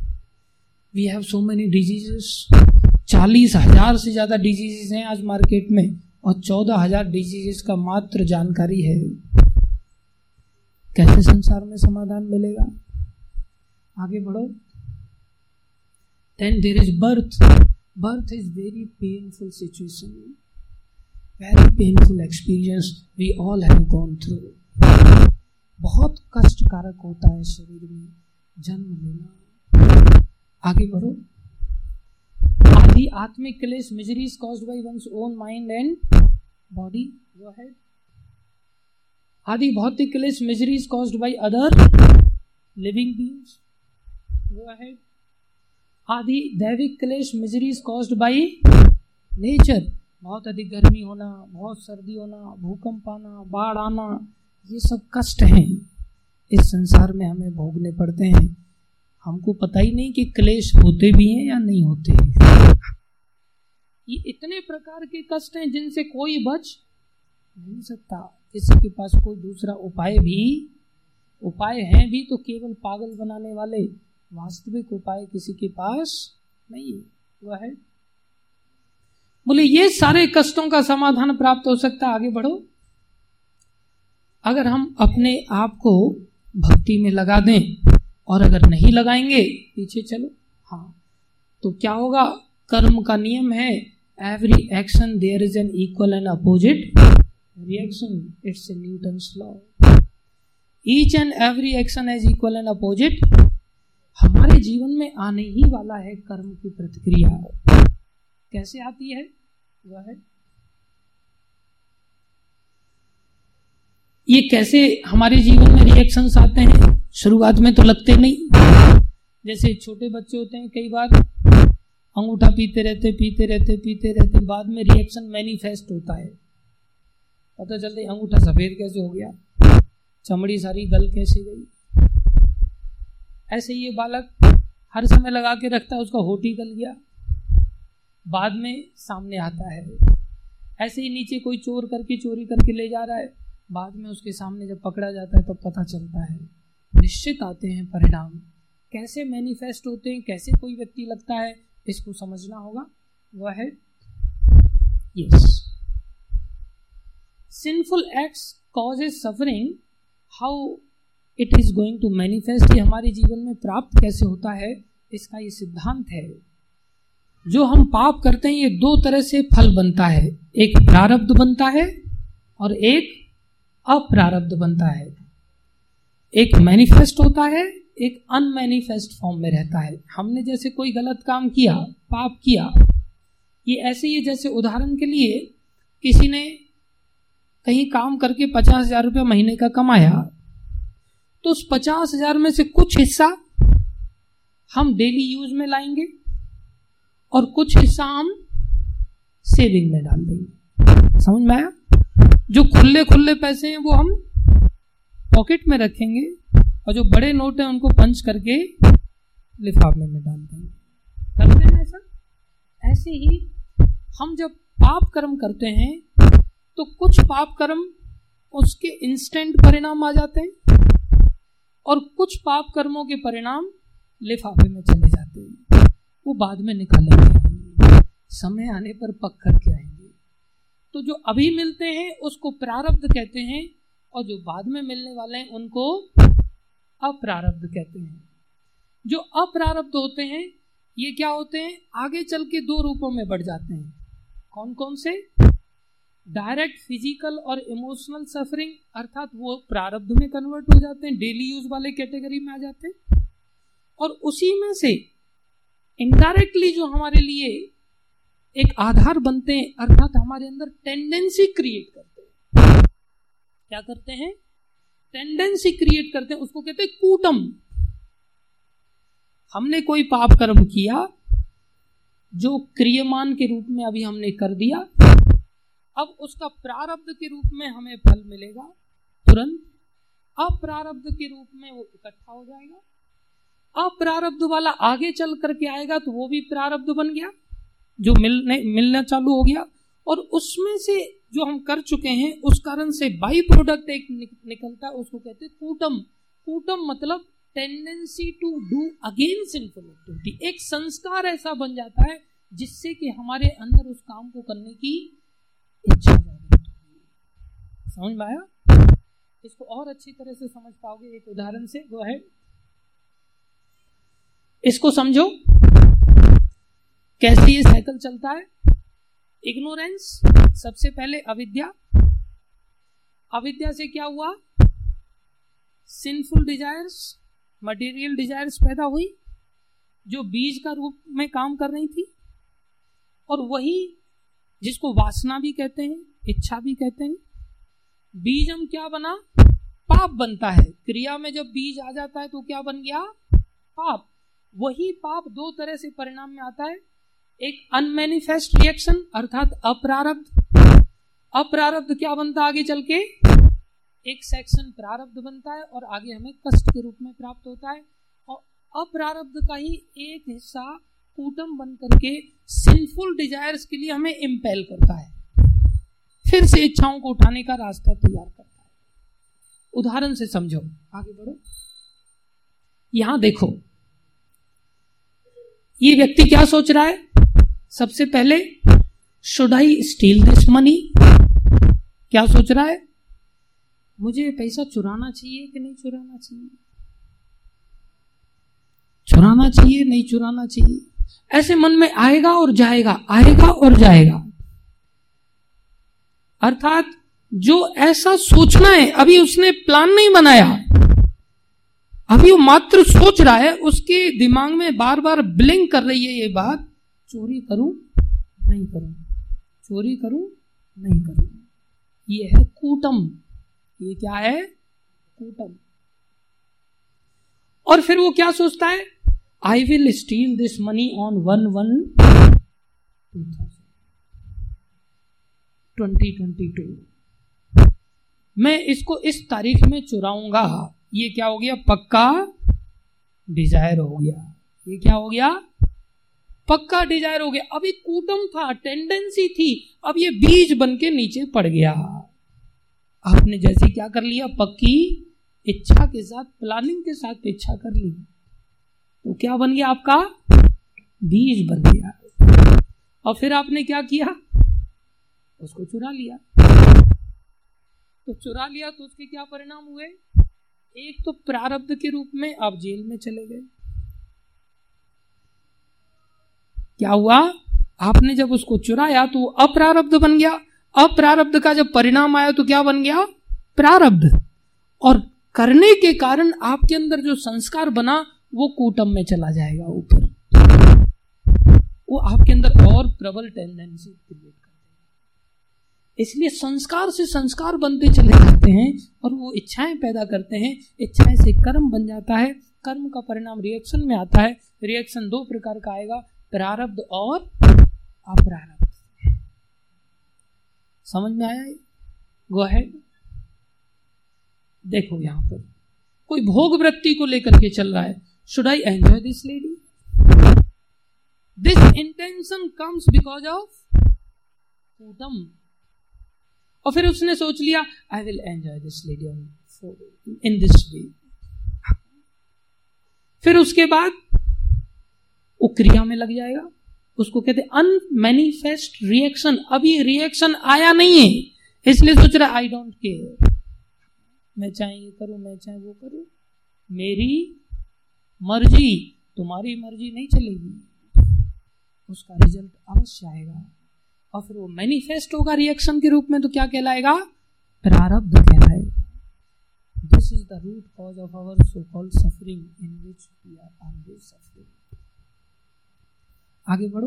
We have so many diseases. चालीस हजार से ज्यादा डिजीजेस हैं आज मार्केट में, और चौदह हजार डिजीजेस का मात्र जानकारी है। कैसे संसार में समाधान मिलेगा? आगे बढ़ो। Then there is birth. Birth is very painful situation, very painful experience we all have gone through. बहुत कष्टकारक होता है शरीर में जन्म लेना। आगे बढ़ो। आदि आत्मिक क्लेश, miseries caused by one's own mind and body. Go ahead. आदि भौतिक क्लेश, miseries caused by other living beings. Go ahead. आदि दैविक क्लेश, मिजरीज कॉज्ड बाय नेचर। बहुत अधिक गर्मी होना, बहुत सर्दी होना, भूकंप आना, बाढ़ आना, ये सब कष्ट हैं इस संसार में हमें भोगने पड़ते हैं। हमको पता ही नहीं कि क्लेश होते भी हैं या नहीं होते। ये इतने प्रकार के कष्ट हैं जिनसे कोई बच नहीं सकता। किसी के पास कोई दूसरा उपाय भी उपाय हैं भी तो केवल पागल बनाने वाले, वास्तविक उपाय किसी के पास नहीं है। वह है बोले ये सारे कष्टों का समाधान प्राप्त हो सकता है। आगे बढ़ो। अगर हम अपने आप को भक्ति में लगा दें और अगर नहीं लगाएंगे पीछे चलो। हाँ, तो क्या होगा? कर्म का नियम है, every action there is an equal and opposite reaction, it's a Newton's law. Each and every action as equal and opposite. हमारे जीवन में आने ही वाला है कर्म की प्रतिक्रिया। कैसे आती है? वह है ये कैसे हमारे जीवन में रिएक्शंस आते हैं? शुरुआत में तो लगते नहीं। जैसे छोटे बच्चे होते हैं, कई बार अंगूठा पीते रहते पीते रहते पीते रहते, बाद में रिएक्शन मैनिफेस्ट होता है, पता चलता है अंगूठा सफेद कैसे हो गया, चमड़ी सारी गल कैसे गई। ऐसे ये बालक हर समय लगा के रखता है, उसका होठ ही गल गया, बाद में सामने आता है। ऐसे ही नीचे कोई चोर करके चोरी करके ले जा रहा है, बाद में उसके सामने जब पकड़ा जाता है तब तो पता चलता है। निश्चित आते हैं परिणाम, कैसे मैनिफेस्ट होते हैं, कैसे कोई व्यक्ति लगता है, इसको समझना होगा। वह है yes, sinful acts causes suffering, how it is going to manifest. ये हमारे जीवन में प्राप्त कैसे होता है, इसका ये सिद्धांत है। जो हम पाप करते हैं ये दो तरह से फल बनता है, एक प्रारब्ध बनता है और एक अप्रारब्ध बनता है। एक मैनिफेस्ट होता है, एक अनमैनिफेस्ट फॉर्म में रहता है। हमने जैसे कोई गलत काम किया, पाप किया, ये ऐसे ही जैसे उदाहरण के लिए किसी ने कहीं काम करके पचास हजार रुपया महीने का कमाया, तो उस पचास हजार में से कुछ हिस्सा हम डेली यूज में लाएंगे और कुछ हिस्सा हम सेविंग में डाल देंगे। समझ में आया? जो खुले खुले पैसे हैं वो हम पॉकेट में रखेंगे और जो बड़े नोट हैं उनको पंच करके लिफाफे में डाल देंगे। करते हैं ऐसा? ऐसे ही हम जब पाप कर्म करते हैं तो कुछ पाप कर्म उसके इंस्टेंट परिणाम आ जाते हैं और कुछ पाप कर्मों के परिणाम लिफाफे में चले जाते हैं, वो बाद में निकालेंगे, समय आने पर पक करके आएंगे। तो जो अभी मिलते हैं उसको प्रारब्ध कहते हैं और जो बाद में मिलने वाले हैं उनको अप्रारब्ध कहते हैं। जो अप्रारब्ध होते हैं ये क्या होते हैं? आगे चल के दो रूपों में बढ़ जाते हैं। कौन कौन से? डायरेक्ट फिजिकल और इमोशनल सफरिंग, अर्थात वो प्रारब्ध में कन्वर्ट हो जाते हैं, डेली यूज वाले कैटेगरी में आ जाते हैं। और उसी में से इनडायरेक्टली जो हमारे लिए एक आधार बनते हैं, अर्थात हमारे अंदर टेंडेंसी क्रिएट करते हैं। क्या करते हैं? टेंडेंसी क्रिएट करते हैं, उसको कहते हैं कूटम। हमने कोई पाप कर्म किया जो क्रियमान के रूप में अभी हमने कर दिया, अब उसका प्रारब्ध के रूप में हमें फल मिलेगा तुरंत, अप्रारब्ध के रूप में वो इकट्ठा हो जाएगा। अप्रारब्ध वाला आगे चल करके आएगा तो वो भी प्रारब्ध बन गया, जो मिलने मिलना चालू हो गया, और उसमें से जो हम कर चुके हैं उस कारण से बाई प्रोडक्ट एक निकलता है, उसको कहते हैं कूटम। कूटम मतलब tendency to do again sinful activity. एक संस्कार ऐसा बन जाता है जिससे कि हमारे अंदर उस काम को करने की इच्छा जागृत होगी। समझ में आया? इसको और अच्छी तरह से समझ पाओगे एक उदाहरण से। वो है, इसको समझो कैसे ये साइकिल चलता है। इग्नोरेंस, सबसे पहले अविद्या। अविद्या से क्या हुआ? सिंफुल डिजायर्स, मटेरियल डिजायर्स पैदा हुई जो बीज का रूप में काम कर रही थी, और वही जिसको वासना भी कहते हैं, इच्छा भी कहते हैं। बीज हम क्या बना? पाप बनता है। क्रिया में जब बीज आ जाता है तो क्या बन गया? पाप। वही पाप दो तरह से परिणाम में आता है, एक अनमैनिफेस्ट रिएक्शन अर्थात अप्रारब्ध। अप्रारब्ध क्या बनता है आगे चल के? एक सेक्शन प्रारब्ध बनता है और आगे हमें कष्ट के रूप में प्राप्त होता है, और अप्रारब्ध का ही एक हिस्सा कूटम बन करके सिंफुल डिजायर्स के लिए हमें इंपेल करता है, फिर से इच्छाओं को उठाने का रास्ता तैयार करता है। उदाहरण से समझो, आगे बढ़ो। यहां देखो, ये व्यक्ति क्या सोच रहा है? सबसे पहले, should I steal this money? क्या सोच रहा है? मुझे पैसा चुराना चाहिए कि नहीं चुराना चाहिए? चुराना चाहिए नहीं चुराना चाहिए, ऐसे मन में आएगा और जाएगा, आएगा और जाएगा। अर्थात जो ऐसा सोचना है, अभी उसने प्लान नहीं बनाया, अभी वो मात्र सोच रहा है, उसके दिमाग में बार बार ब्लिंक कर रही है ये बात, चोरी करूं नहीं करूं, चोरी करूं नहीं करूं। ये है कूटम। ये क्या है? कूटम। और फिर वो क्या सोचता है? I will steal this money on one one twenty twenty two. मैं इसको इस तारीख में चुराऊंगा। ये क्या हो गया? पक्का डिजायर हो गया। ये क्या हो गया? पक्का डिजायर हो गया। अभी कूटम था, टेंडेंसी थी, अब ये बीज बन के नीचे पड़ गया। आपने जैसे क्या कर लिया? पक्की इच्छा के साथ, प्लानिंग के साथ इच्छा कर ली, तो क्या बन गया? आपका बीज बन गया। और फिर आपने क्या किया? उसको चुरा लिया। तो चुरा लिया तो उसके क्या परिणाम हुए? एक तो प्रारब्ध के रूप में आप जेल में चले गए। क्या हुआ? आपने जब उसको चुराया तो अप्रारब्ध बन गया। अप्रारब्ध का जब परिणाम आया तो क्या बन गया? प्रारब्ध। और करने के कारण आपके अंदर जो संस्कार बना वो कूटम में चला जाएगा ऊपर, वो आपके अंदर और प्रबल टेंडेंसी क्रिएट कर देगा। इसलिए संस्कार से संस्कार बनते चले जाते हैं और वो इच्छाएं पैदा करते हैं। इच्छाएं से कर्म बन जाता है, कर्म का परिणाम रिएक्शन में आता है। रिएक्शन दो प्रकार का आएगा, प्रारब्ध और अप्रारब्ध। समझ में आया? Go ahead. देखो यहां पर कोई भोग वृत्ति को लेकर के चल रहा है। Should I enjoy this lady? This intention comes because of kutam. और फिर उसने सोच लिया I will enjoy this lady in this way. फिर उसके बाद वो क्रिया में लग जाएगा। उसको कहते हैं अनमैनिफेस्ट रिएक्शन। अभी रिएक्शन आया नहीं है, इसलिए सोच रहा आई डोंट केयर, मैं चाहे ये करूं, मैं चाहे वो करूं, मेरी मर्जी, तुम्हारी मर्जी नहीं चलेगी। उसका रिजल्ट अवश्य आएगा और फिर वो मैनिफेस्ट होगा रिएक्शन के रूप में। तो क्या कहलाएगा? प्रारब्ध कहलाएगा। This is the root cause of our so called suffering in which we are always suffering. आगे बढ़ो।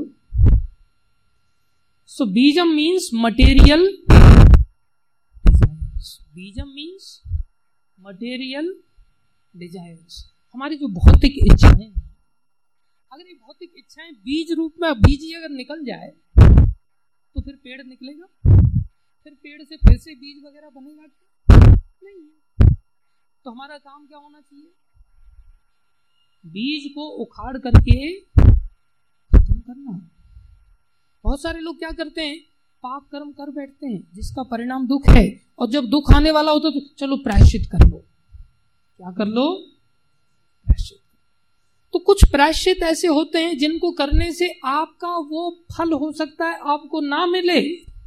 So bijam means material desires. Bijam means material desires. हमारी जो भौतिक इच्छाएं हैं, अगर ये भौतिक इच्छाएं बीज रूप में, बीज ही अगर निकल जाए तो फिर पेड़ निकलेगा? फिर पेड़ से फिर से बीज वगैरह बनेगा क्या? नहीं। तो हमारा काम क्या होना चाहिए? बीज को उखाड़ करके खत्म करना। बहुत सारे लोग क्या करते हैं? पाप कर्म कर बैठते हैं जिसका परिणाम दुख है, और जब दुख आने वाला होता तो चलो प्रायश्चित कर लो। क्या कर लो? प्रायश्चित। तो कुछ प्रायश्चित ऐसे होते हैं जिनको करने से आपका वो फल हो सकता है आपको ना मिले।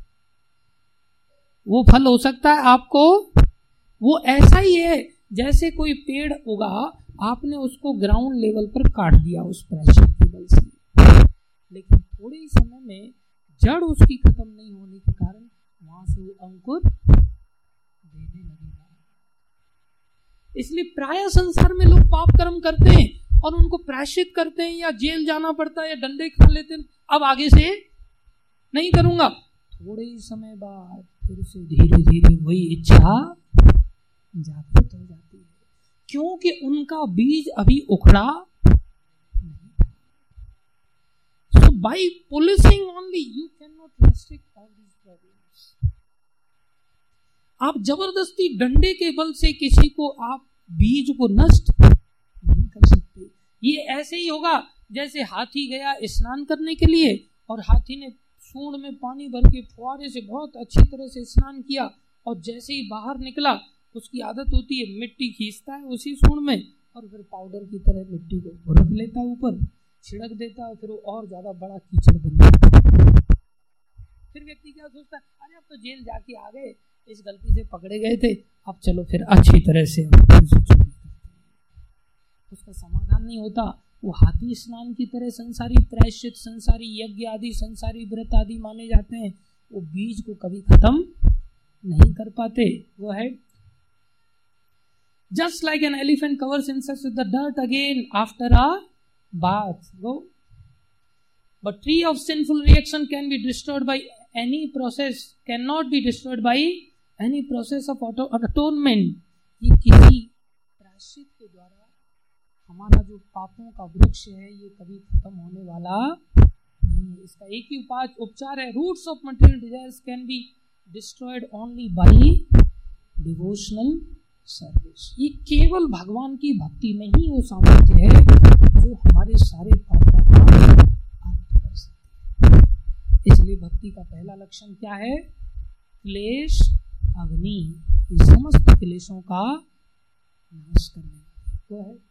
वो फल हो सकता है आपको, वो ऐसा ही है जैसे कोई पेड़ उगा, आपने उसको ग्राउंड लेवल पर काट दिया उस प्रायश्चित की बल से, लेकिन थोड़े ही समय में जड़ उसकी खत्म नहीं होने के कारण वहां से वो अंकुर देने लगेगा। इसलिए प्राय संसार में लोग पाप कर्म करते हैं और उनको प्रायश्चित करते हैं, या जेल जाना पड़ता है या डंडे खा लेते हैं, अब आगे से नहीं करूंगा। थोड़े ही समय बाद फिर से धीरे धीरे वही इच्छा जागृत हो जाती है, क्योंकि उनका बीज अभी उखड़ा नहीं था। So by policing only you cannot restrict all these problems. आप जबरदस्ती डंडे के बल से किसी को आप बीज को नष्ट नहीं कर सकते। ये ऐसे ही होगा जैसे हाथी गया स्नान करने के लिए और हाथी ने सूंड में पानी भर के फुहारे से बहुत अच्छी तरह से स्नान किया, और जैसे ही बाहर निकला उसकी आदत होती है मिट्टी खींचता है उसी सूंड में और फिर पाउडर की तरह मिट्टी को भुरक लेता है, ऊपर छिड़क देता है, फिर वो और ज्यादा बड़ा कीचड़ बन जाता है। फिर व्यक्ति क्या सोचता है? अरे अब तो जेल जाके आ गए, इस गलती से पकड़े गए थे, अब चलो फिर अच्छी तरह से चोरी करते हैं। उसका समाधान नहीं होता, वो हाथी स्नान की तरह संसारी प्रायश्चित, संसारी यज्ञ आदि, संसारी व्रत आदि माने जाते हैं, वो बीज को कभी खत्म नहीं कर पाते। वो है just like an elephant covers himself with the dirt again after a bath. Go. But tree of sinful reaction can be destroyed by any process, cannot be destroyed by any process of auto atonement. ये किसी प्रायश्चित के द्वारा हमारा जो पापों का वृक्ष है ये कभी खत्म होने वाला नहीं है। इसका एक ही उपाय उपचार है। Roots of material desires can be destroyed only by devotional service. ये केवल भगवान की भक्ति में ही वो सामर्थ्य है जो हमारे सारे पापों का अंत कर सकती है। इसलिए भक्ति का पहला लक्षण क्या है? क्लेश अग्नि, ये समस्त क्लेशों का नाश करने वो है।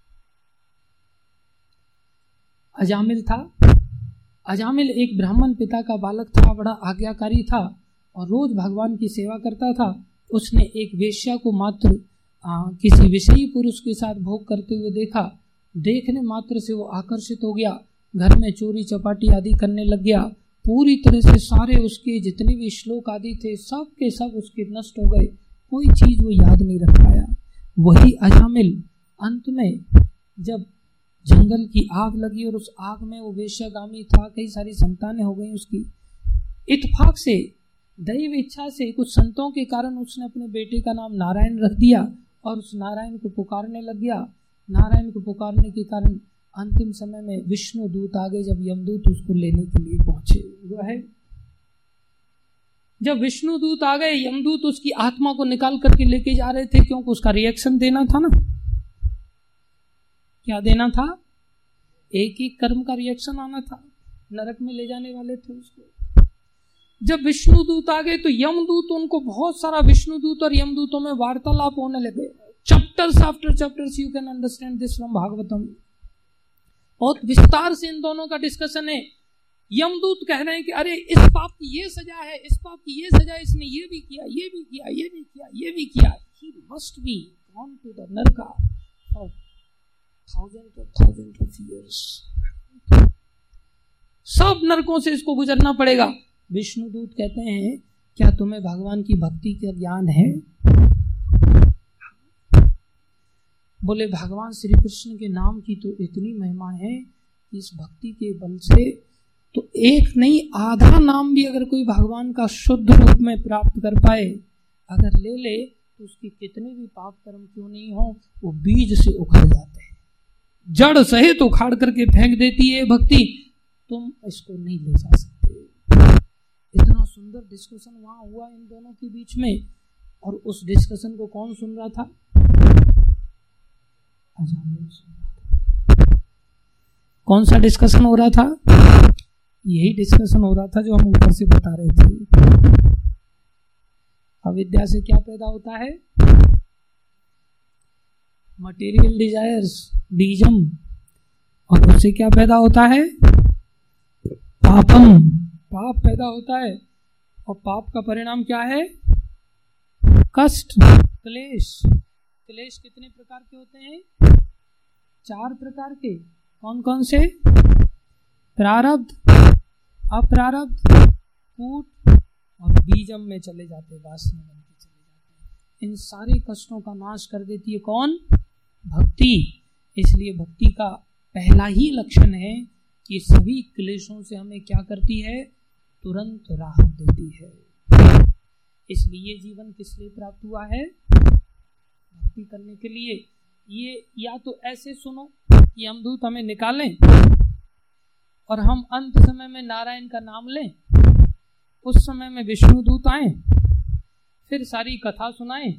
अजामिल था। अजामिल एक ब्राह्मण पिता का बालक था, बड़ा आज्ञाकारी था और रोज भगवान की सेवा करता था। उसने एक वेश्या को मात्र आ, किसी विषयी पुरुष के साथ भोग करते हुए देखा। देखने मात्र से वो आकर्षित हो गया, घर में चोरी चपाटी आदि करने लग गया। पूरी तरह से सारे उसके जितने भी श्लोक आदि थे सब के सब उसके नष्ट हो गए, कोई चीज वो याद नहीं रख पाया। वही अजामिल अंत में जब जंगल की आग लगी और उस आग में वो वेश्यागामी था, कई सारी संतानें हो गई उसकी। इत्तेफाक से दैव इच्छा से कुछ संतों के कारण उसने अपने बेटे का नाम नारायण रख दिया और उस नारायण को पुकारने लग गया। नारायण को पुकारने के कारण अंतिम समय में विष्णु दूत आ गए। जब यमदूत उसको लेने के लिए पहुंचे, वो है जब विष्णु दूत आ गए, यमदूत उसकी आत्मा को निकाल करके लेके जा रहे थे, क्योंकि उसका रिएक्शन देना था ना। क्या देना था? एक एक कर्म का रिएक्शन आना था। नरक में ले जाने वाले थे उसको। जब विष्णु दूत आ गए तो यमदूत उनको बहुत सारा, विष्णु दूत और यमदूतों में वार्तालाप होने लगे। Chapters after chapters, you can understand this from Bhagavatam. बहुत विस्तार से इन दोनों का डिस्कशन है। यमदूत कह रहे हैं कि अरे इस पाप की ये सजा है, इस पाप की ये सजा, इसने ये भी किया, ये भी किया, ये भी किया, ये भी किया। He must be gone to the नरका for thousands of thousands of years. सब नरकों से इसको गुजरना पड़ेगा। विष्णुदूत कहते हैं क्या तुम्हें भगवान की भक्ति का ज्ञान है? बोले भगवान श्री कृष्ण के नाम की तो इतनी महिमा है कि इस भक्ति के बल से तो एक नहीं आधा नाम भी अगर कोई भगवान का शुद्ध रूप में प्राप्त कर पाए, अगर ले ले तो उसके कितने भी पाप कर्म क्यों नहीं हो, वो बीज से उखड़ जाते हैं, जड़ सहित उखाड़ करके फेंक देती है भक्ति। तुम इसको नहीं ले जा सकते। इतना सुंदर डिस्कशन वहां हुआ इन दोनों के बीच में, और उस डिस्कशन को कौन सुन रहा था? अजामिल सुन रहा था। कौन सा डिस्कशन हो रहा था? यही डिस्कशन हो रहा था जो हम ऊपर से बता रहे थे। अविद्या से क्या पैदा होता है? मटेरियल डिजायर्स, बीजम, और उससे क्या पैदा होता है? पापम, पाप पैदा होता है। और पाप का परिणाम क्या है? कष्ट, क्लेश। क्लेश कितने प्रकार के होते हैं? चार प्रकार के। कौन कौन से? प्रारब्ध, अप्रारब्ध, कूट और बीजम में चले जाते, वासना बन के चले जाते। इन सारे कष्टों का नाश कर देती है कौन? भक्ति। इसलिए भक्ति का पहला ही लक्षण है कि सभी क्लेशों से हमें क्या करती है? तुरंत राहत देती है। इसलिए ये जीवन किस लिए प्राप्त हुआ है? भक्ति करने के लिए। ये या तो ऐसे सुनो कि हम दूत हमें निकालें और हम अंत समय में नारायण का नाम लें, उस समय में विष्णु दूत आए, फिर सारी कथा सुनाएं,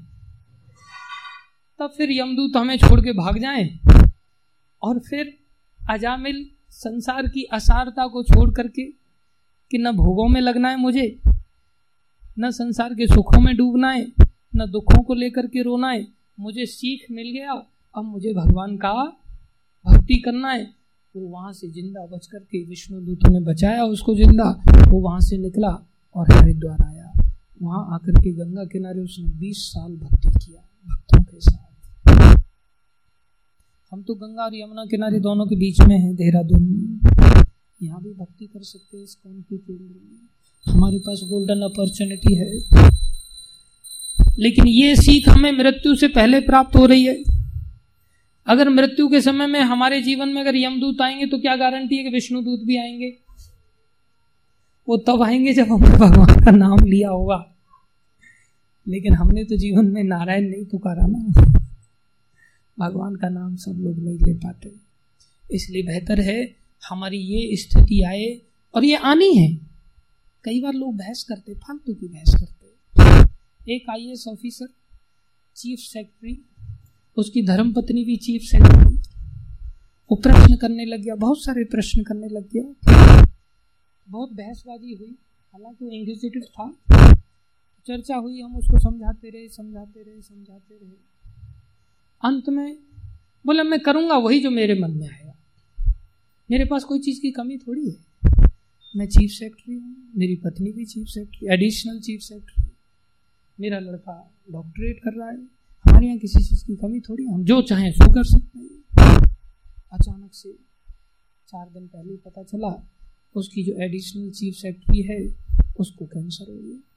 तब फिर यमदूत हमें छोड़ के भाग जाएं, और फिर अजामिल संसार की असारता को छोड़ करके कि न भोगों में लगना है मुझे, न संसार के सुखों में डूबना है, न दुखों को लेकर के रोना है, मुझे सीख मिल गया, अब मुझे भगवान का भक्ति करना है। वो वहां से जिंदा बच करके, विष्णु दूतों ने बचाया उसको जिंदा, वो वहां से निकला और हरिद्वार आया। वहां आकर के गंगा किनारे उसने बीस साल भक्ति किया भक्तों के साथ। हम तो गंगा और यमुना किनारे दोनों के बीच में हैं, देहरादून में। यहाँ भी भक्ति कर सकते हैं इस्कॉन के केंद्र में। हमारे पास गोल्डन अपॉर्चुनिटी है। लेकिन ये सीख हमें मृत्यु से पहले प्राप्त हो रही है। अगर मृत्यु के समय में हमारे जीवन में अगर यमदूत आएंगे तो क्या गारंटी है कि विष्णु दूत भी आएंगे? वो तब आएंगे जब हमने भगवान का नाम लिया होगा। लेकिन हमने तो जीवन में नारायण नहीं पुकारा ना, भगवान का नाम सब लोग नहीं ले पाते। इसलिए बेहतर है हमारी ये स्थिति आए, और ये आनी है। कई बार लोग बहस करते, फालतू की बहस करते। एक I A S officer, chief secretary, उसकी धर्मपत्नी भी चीफ सेक्रेटरी, वो प्रश्न करने लग गया, बहुत सारे प्रश्न करने लग गया, बहुत बहसबाजी हुई। हालांकि वो इंक्विजिटिव था, चर्चा हुई, हम उसको समझाते रहे समझाते रहे समझाते रहे अंत में बोला मैं करूंगा वही जो मेरे मन में आएगा, मेरे पास कोई चीज की कमी थोड़ी है। मैं चीफ सेक्रेटरी हूँ, मेरी पत्नी भी chief secretary, additional chief secretary, मेरा लड़का डॉक्टरेट कर रहा है, हमारे यहाँ किसी चीज की कमी थोड़ी है, हम जो चाहें सो कर सकते हैं। अचानक से चार दिन पहले पता चला उसकी जो एडिशनल चीफ सेक्रेटरी है उसको कैंसर हो गया।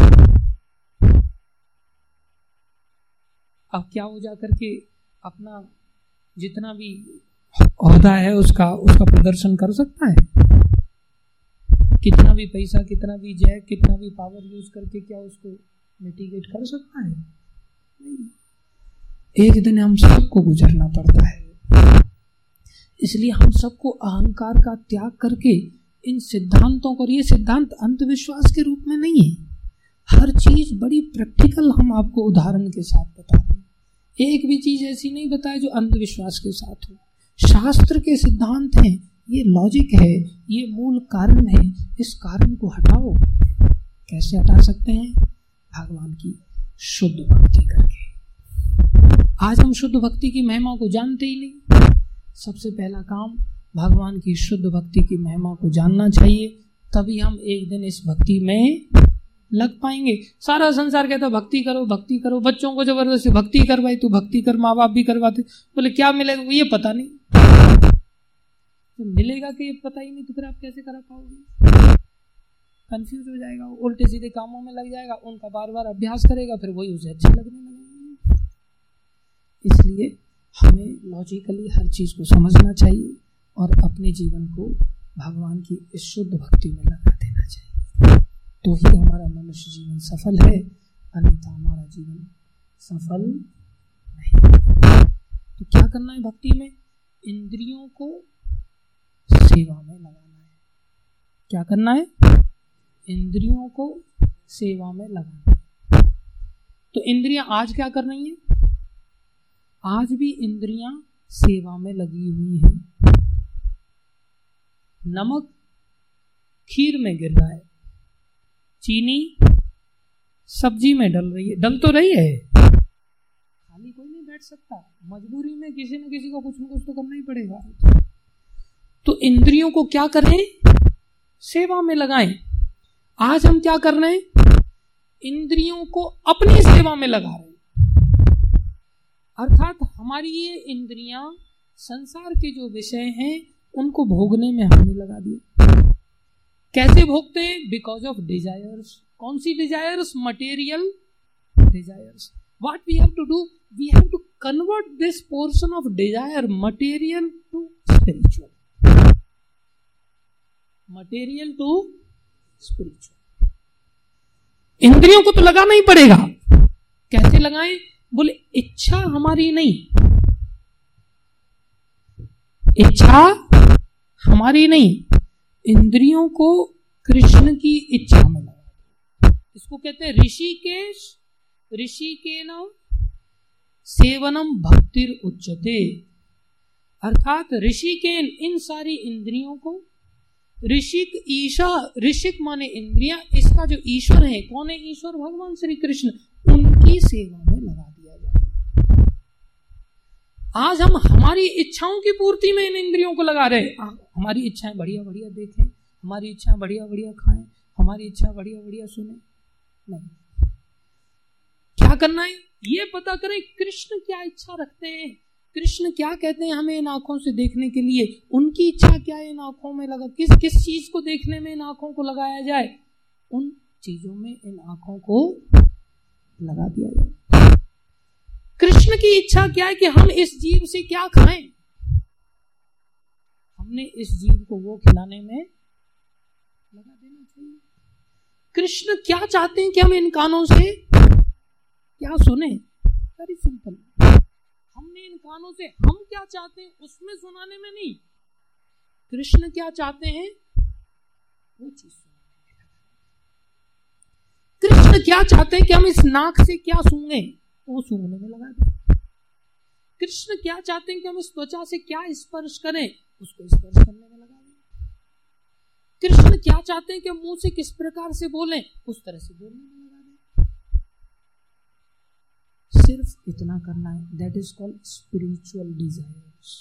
अब क्या हो जा करके अपना जितना भी ओहदा है उसका उसका प्रदर्शन कर सकता है? कितना भी पैसा, कितना भी जय, कितना भी पावर यूज करके क्या उसको मिटिगेट कर सकता है? नहीं। एक दिन हम सबको गुजरना पड़ता है। इसलिए हम सबको अहंकार का त्याग करके इन सिद्धांतों को, और ये सिद्धांत अंधविश्वास के रूप में नहीं है, हर चीज बड़ी प्रैक्टिकल हम आपको उदाहरण के साथ बता रहे हैं। एक भी चीज ऐसी नहीं बताए जो अंधविश्वास के साथ हो। शास्त्र के सिद्धांत हैं, ये लॉजिक है, ये मूल कारण है। इस कारण को हटाओ। कैसे हटा सकते हैं? भगवान की शुद्ध भक्ति करके। आज हम शुद्ध भक्ति की महिमा को जानते ही नहीं। सबसे पहला काम भगवान की शुद्ध भक्ति की महिमा को जानना चाहिए, तभी हम एक दिन इस भक्ति में लग पाएंगे। सारा संसार कहता भक्ति करो भक्ति करो, बच्चों को जबरदस्ती भक्ति करवाई, तू भक्ति कर, माँ बाप भी करवाते, बोले क्या मिलेगा ये पता नहीं। तो मिलेगा कि ये पता ही नहीं तो फिर आप कैसे करा पाओगे? कंफ्यूज हो जाएगा, उल्टे सीधे कामों में लग जाएगा, उनका बार बार अभ्यास करेगा, फिर वही उसे अच्छे लगने लगेंगे। इसलिए हमें लॉजिकली हर चीज को समझना चाहिए और अपने जीवन को भगवान की इस शुद्ध भक्ति में लगा देना चाहिए, तो ही हमारा मनुष्य जीवन सफल है, अन्यथा हमारा जीवन सफल नहीं। तो क्या करना है भक्ति में? इंद्रियों को सेवा में लगाना है। क्या करना है? इंद्रियों को सेवा में लगाना है। तो इंद्रियां आज क्या कर रही हैं? आज भी इंद्रियां सेवा में लगी हुई हैं। नमक खीर में गिर रहा है, चीनी सब्जी में डल रही है, डल तो रही है, खाली कोई नहीं बैठ सकता, मजबूरी में किसी न किसी को कुछ न कुछ तो करना ही पड़ेगा। तो इंद्रियों को क्या करें? सेवा में लगाएं। आज हम क्या कर रहे हैं? इंद्रियों को अपनी सेवा में लगा रहे हैं। अर्थात हमारी ये इंद्रियां संसार के जो विषय हैं उनको भोगने में हमने लगा दिया। कैसे भोगते हैं? Because of desires. कौन सी desires? Material desires. What we have to do? We have to convert this portion of desire material to spiritual, material to spiritual. इंद्रियों को तो लगाना ही पड़ेगा। कैसे लगाएं? बोले इच्छा हमारी नहीं, इच्छा हमारी नहीं, इंद्रियों को कृष्ण की इच्छा में लगा। इसको कहते हैं ऋषिकेश ऋषिकेन सेवनम भक्तिर उच्यते। अर्थात ऋषिकेन, इन सारी इंद्रियों को, ऋषिक ईशा, ऋषिक माने इंद्रियां, इसका जो ईश्वर है, कौन है ईश्वर? भगवान श्री कृष्ण, उनकी सेवा में लगा दिया जाए। आज हम हमारी इच्छाओं की पूर्ति में इन इंद्रियों को लगा रहे हैं। हमारी इच्छाएं बढ़िया बढ़िया देखें, हमारी इच्छा बढ़िया बढ़िया खाएं, हमारी इच्छा बढ़िया बढ़िया सुने, नहीं। क्या करना है? ये पता करें कृष्ण क्या इच्छा रखते हैं, कृष्ण क्या कहते हैं हमें इन आंखों से देखने के लिए? उनकी इच्छा क्या है इन आंखों में लगा, किस किस चीज को देखने में इन आंखों को लगाया जाए, उन चीजों में इन आंखों को लगा दिया जाए। कृष्ण की इच्छा क्या है कि हम इस जीव से क्या खाएं, हमने इस जीव को वो खिलाने में लगा देना चाहिए। कृष्ण क्या चाहते हैं कि हम इन कानों से क्या सुने? वेरी सिंपल, हमने इन कानों से हम क्या चाहते हैं उसमें सुनाने में नहीं, कृष्ण क्या चाहते हैं वो चीज सुनाने में। कृष्ण क्या चाहते हैं कि हम इस नाक से क्या सूंघे, वो सूंघने में लगा दें। कृष्ण क्या चाहते हैं कि हम इस त्वचा से क्या स्पर्श करें, उसको स्पर्श करने में लगा दें। कृष्ण क्या चाहते हैं कि हम मुंह से किस प्रकार से बोलें, उस तरह से बोलने में लगा दें। सिर्फ इतना करना है। That is called spiritual desires.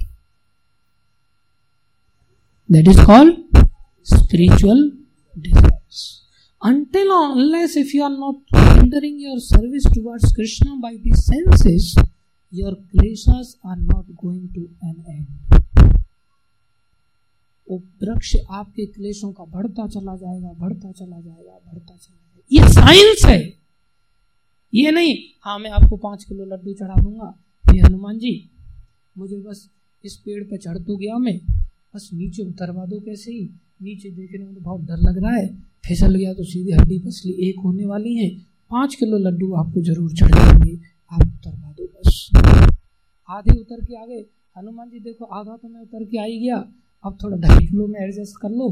That is called spiritual desires. Until or unless if you are not rendering your service towards Krishna by the senses, your kleshas are not going to an end. वो वृक्ष आपके क्लेशों का बढ़ता चला जाएगा, बढ़ता चला जाएगा, बढ़ता चला जाएगा। ये साइंस है, ये नहीं हाँ मैं आपको पांच किलो लड्डू चढ़ा दूंगा, ये हनुमान जी मुझे बस इस पेड़ पे चढ़ तो गया, मैं बस नीचे उतरवा दो, कैसे ही नीचे देखने में तो बहुत डर लग रहा है, फिसल गया तो सीधी हड्डी पसली एक होने वाली है, पांच किलो लड्डू आपको जरूर चढ़ जाएंगे, आप उतरवा दो बस। आधे उतर के आ गए, हनुमान जी देखो आधा तो मैं उतर के आ ही गया, अब थोड़ा ढाई किलो में एडजस्ट कर लो,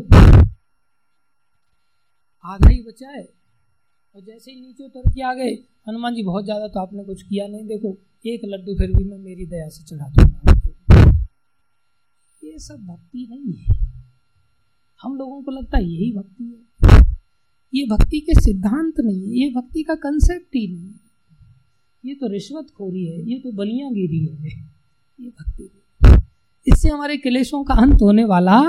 आधा ही बचा है। और जैसे ही नीचे उतर के आ गए, हनुमान जी बहुत ज्यादा तो आपने कुछ किया नहीं, देखो एक लड्डू फिर भी मैं मेरी दया से चढ़ा दूंगा आपको। ये सब भक्ति नहीं है। हम लोगों को लगता है यही भक्ति है, ये भक्ति के सिद्धांत नहीं है, ये भक्ति का कंसेप्ट ही नहीं है, ये तो रिश्वतखोरी है, ये तो बनियागिरी है, ये भक्ति नहीं। इससे हमारे क्लेशों का अंत होने वाला,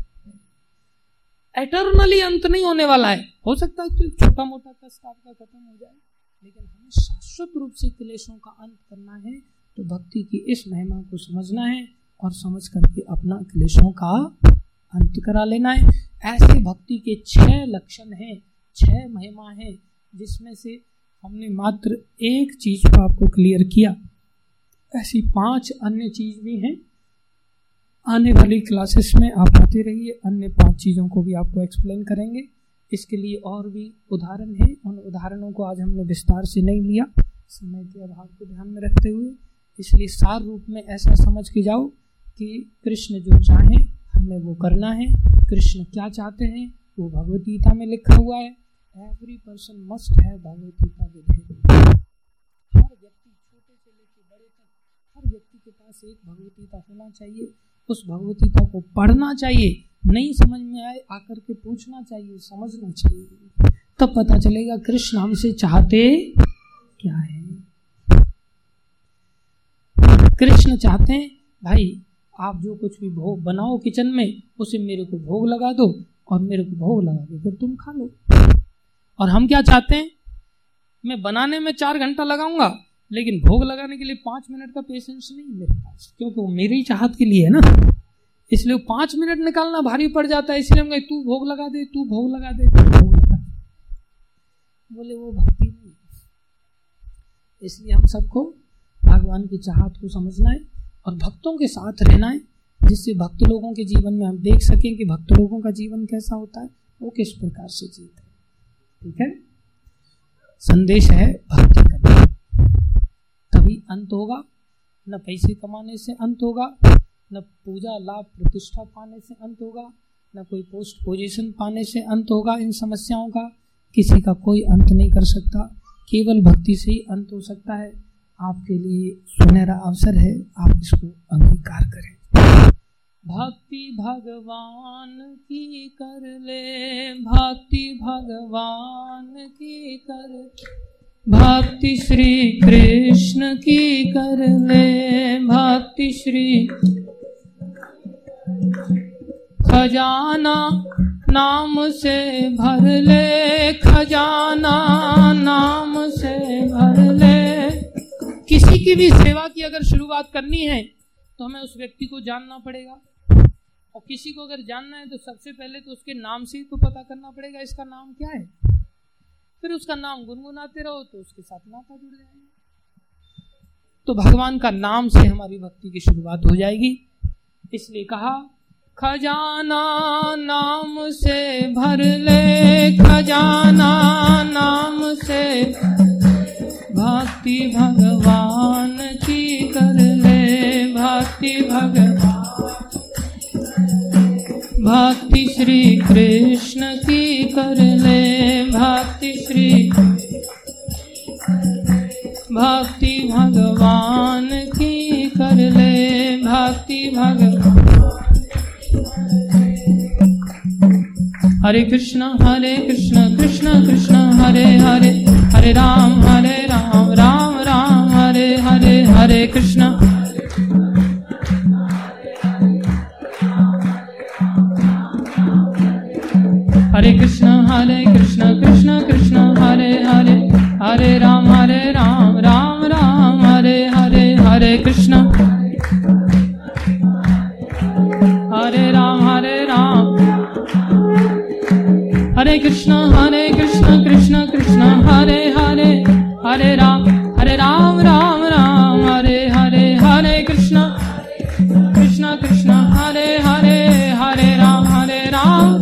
एटर्नली अंत नहीं होने वाला है। हो सकता है तो छोटा मोटा कष्ट आपका खत्म हो जाए, लेकिन हमें शाश्वत रूप से क्लेशों का अंत करना है तो भक्ति की इस महिमा को समझना है और समझ करके अपना क्लेशों का अंत करा लेना है। ऐसे भक्ति के छह लक्षण हैं, छह महिमा है, जिसमें से हमने मात्र एक चीज को आपको क्लियर किया, ऐसी पांच अन्य चीज भी हैं। आने वाली क्लासेस में आप आते रहिए, अन्य पांच चीजों को भी आपको एक्सप्लेन करेंगे। इसके लिए और भी उदाहरण हैं, उन उदाहरणों को आज हमने विस्तार से नहीं लिया समय के अभाव को ध्यान में रखते हुए, इसलिए सार रूप में ऐसा समझ के जाओ कि कृष्ण जो चाहें हमें वो करना है। कृष्ण क्या चाहते हैं वो भगवत गीता में लिखा हुआ है। Every person must have Bhagavad Gita with him. हर व्यक्ति छोटे से लेकर बड़े तक हर व्यक्ति के पास एक भगवत गीता होना चाहिए। उस भगवत गीता को पढ़ना चाहिए, नहीं समझ में आए आकर के पूछना चाहिए, समझना चाहिए, तब पता चलेगा कृष्ण हमसे चाहते क्या है। कृष्ण चाहते हैं भाई आप जो कुछ भी भोग बनाओ किचन में, उसे मेरे को भोग लगा दो और मेरे को भोग लगा के फिर तुम खा लो। और हम क्या चाहते हैं, मैं बनाने में चार घंटा लगाऊंगा लेकिन भोग लगाने के लिए पांच मिनट का पेशेंस नहीं मेरे पास, क्योंकि वो मेरी चाहत के लिए है ना, इसलिए पांच मिनट निकालना भारी पड़ जाता है। इसलिए हम कहे तू भोग लगा दे, तू भोग लगा दे, तू भोग लगा दे, बोले वो भक्ति नहीं। इसलिए हम सबको भगवान की चाहत को समझना है और भक्तों के साथ रहना है, जिससे भक्त लोगों के जीवन में हम देख सकें कि भक्त लोगों का जीवन कैसा होता है, वो किस प्रकार से जीते हैं। ठीक है, संदेश है भक्ति करना, तभी अंत होगा। न पैसे कमाने से अंत होगा, न पूजा लाभ प्रतिष्ठा पाने से अंत होगा, न कोई पोस्ट पोजीशन पाने से अंत होगा। इन समस्याओं का किसी का कोई अंत नहीं कर सकता, केवल भक्ति से ही अंत हो सकता है। आपके लिए सुनहरा अवसर है, आप इसको अंगीकार करें। भक्ति भगवान की कर ले, भक्ति भगवान की कर, भक्ति श्री कृष्ण की कर ले, भक्ति श्री खजाना नाम से भर ले, खजाना नाम से भर ले। किसी की किसी भी सेवा की अगर शुरुआत करनी है तो हमें उस व्यक्ति को जानना पड़ेगा, और किसी को अगर जानना है तो सबसे पहले तो उसके नाम से ही तो पता करना पड़ेगा इसका नाम क्या है। फिर उसका नाम गुनगुनाते रहो तो उसके साथ नाता जुड़ जाएगा। तो भगवान का नाम से हमारी भक्ति की शुरुआत हो जाएगी। इसलिए कहा खजाना नाम से भर ले, खजाना नाम से भक्ति भगवान की कर ले, भक्ति भगवान भक्ति श्री कृष्ण की कर ले, भक्ति श्री भक्ति भगवान की कर ले, भक्ति भगवान। हरे कृष्ण हरे कृष्ण कृष्ण कृष्ण हरे हरे, हरे राम हरे राम राम राम हरे हरे, हरे कृष्ण हरे कृष्ण हरे कृष्ण कृष्ण कृष्ण हरे हरे, हरे राम हरे राम राम राम हरे हरे, हरे कृष्ण हरे राम हरे राम, हरे कृष्ण हरे कृष्ण कृष्ण कृष्ण हरे हरे, हरे राम हरे राम राम राम हरे हरे, हरे कृष्ण कृष्ण कृष्ण हरे हरे, हरे राम हरे राम।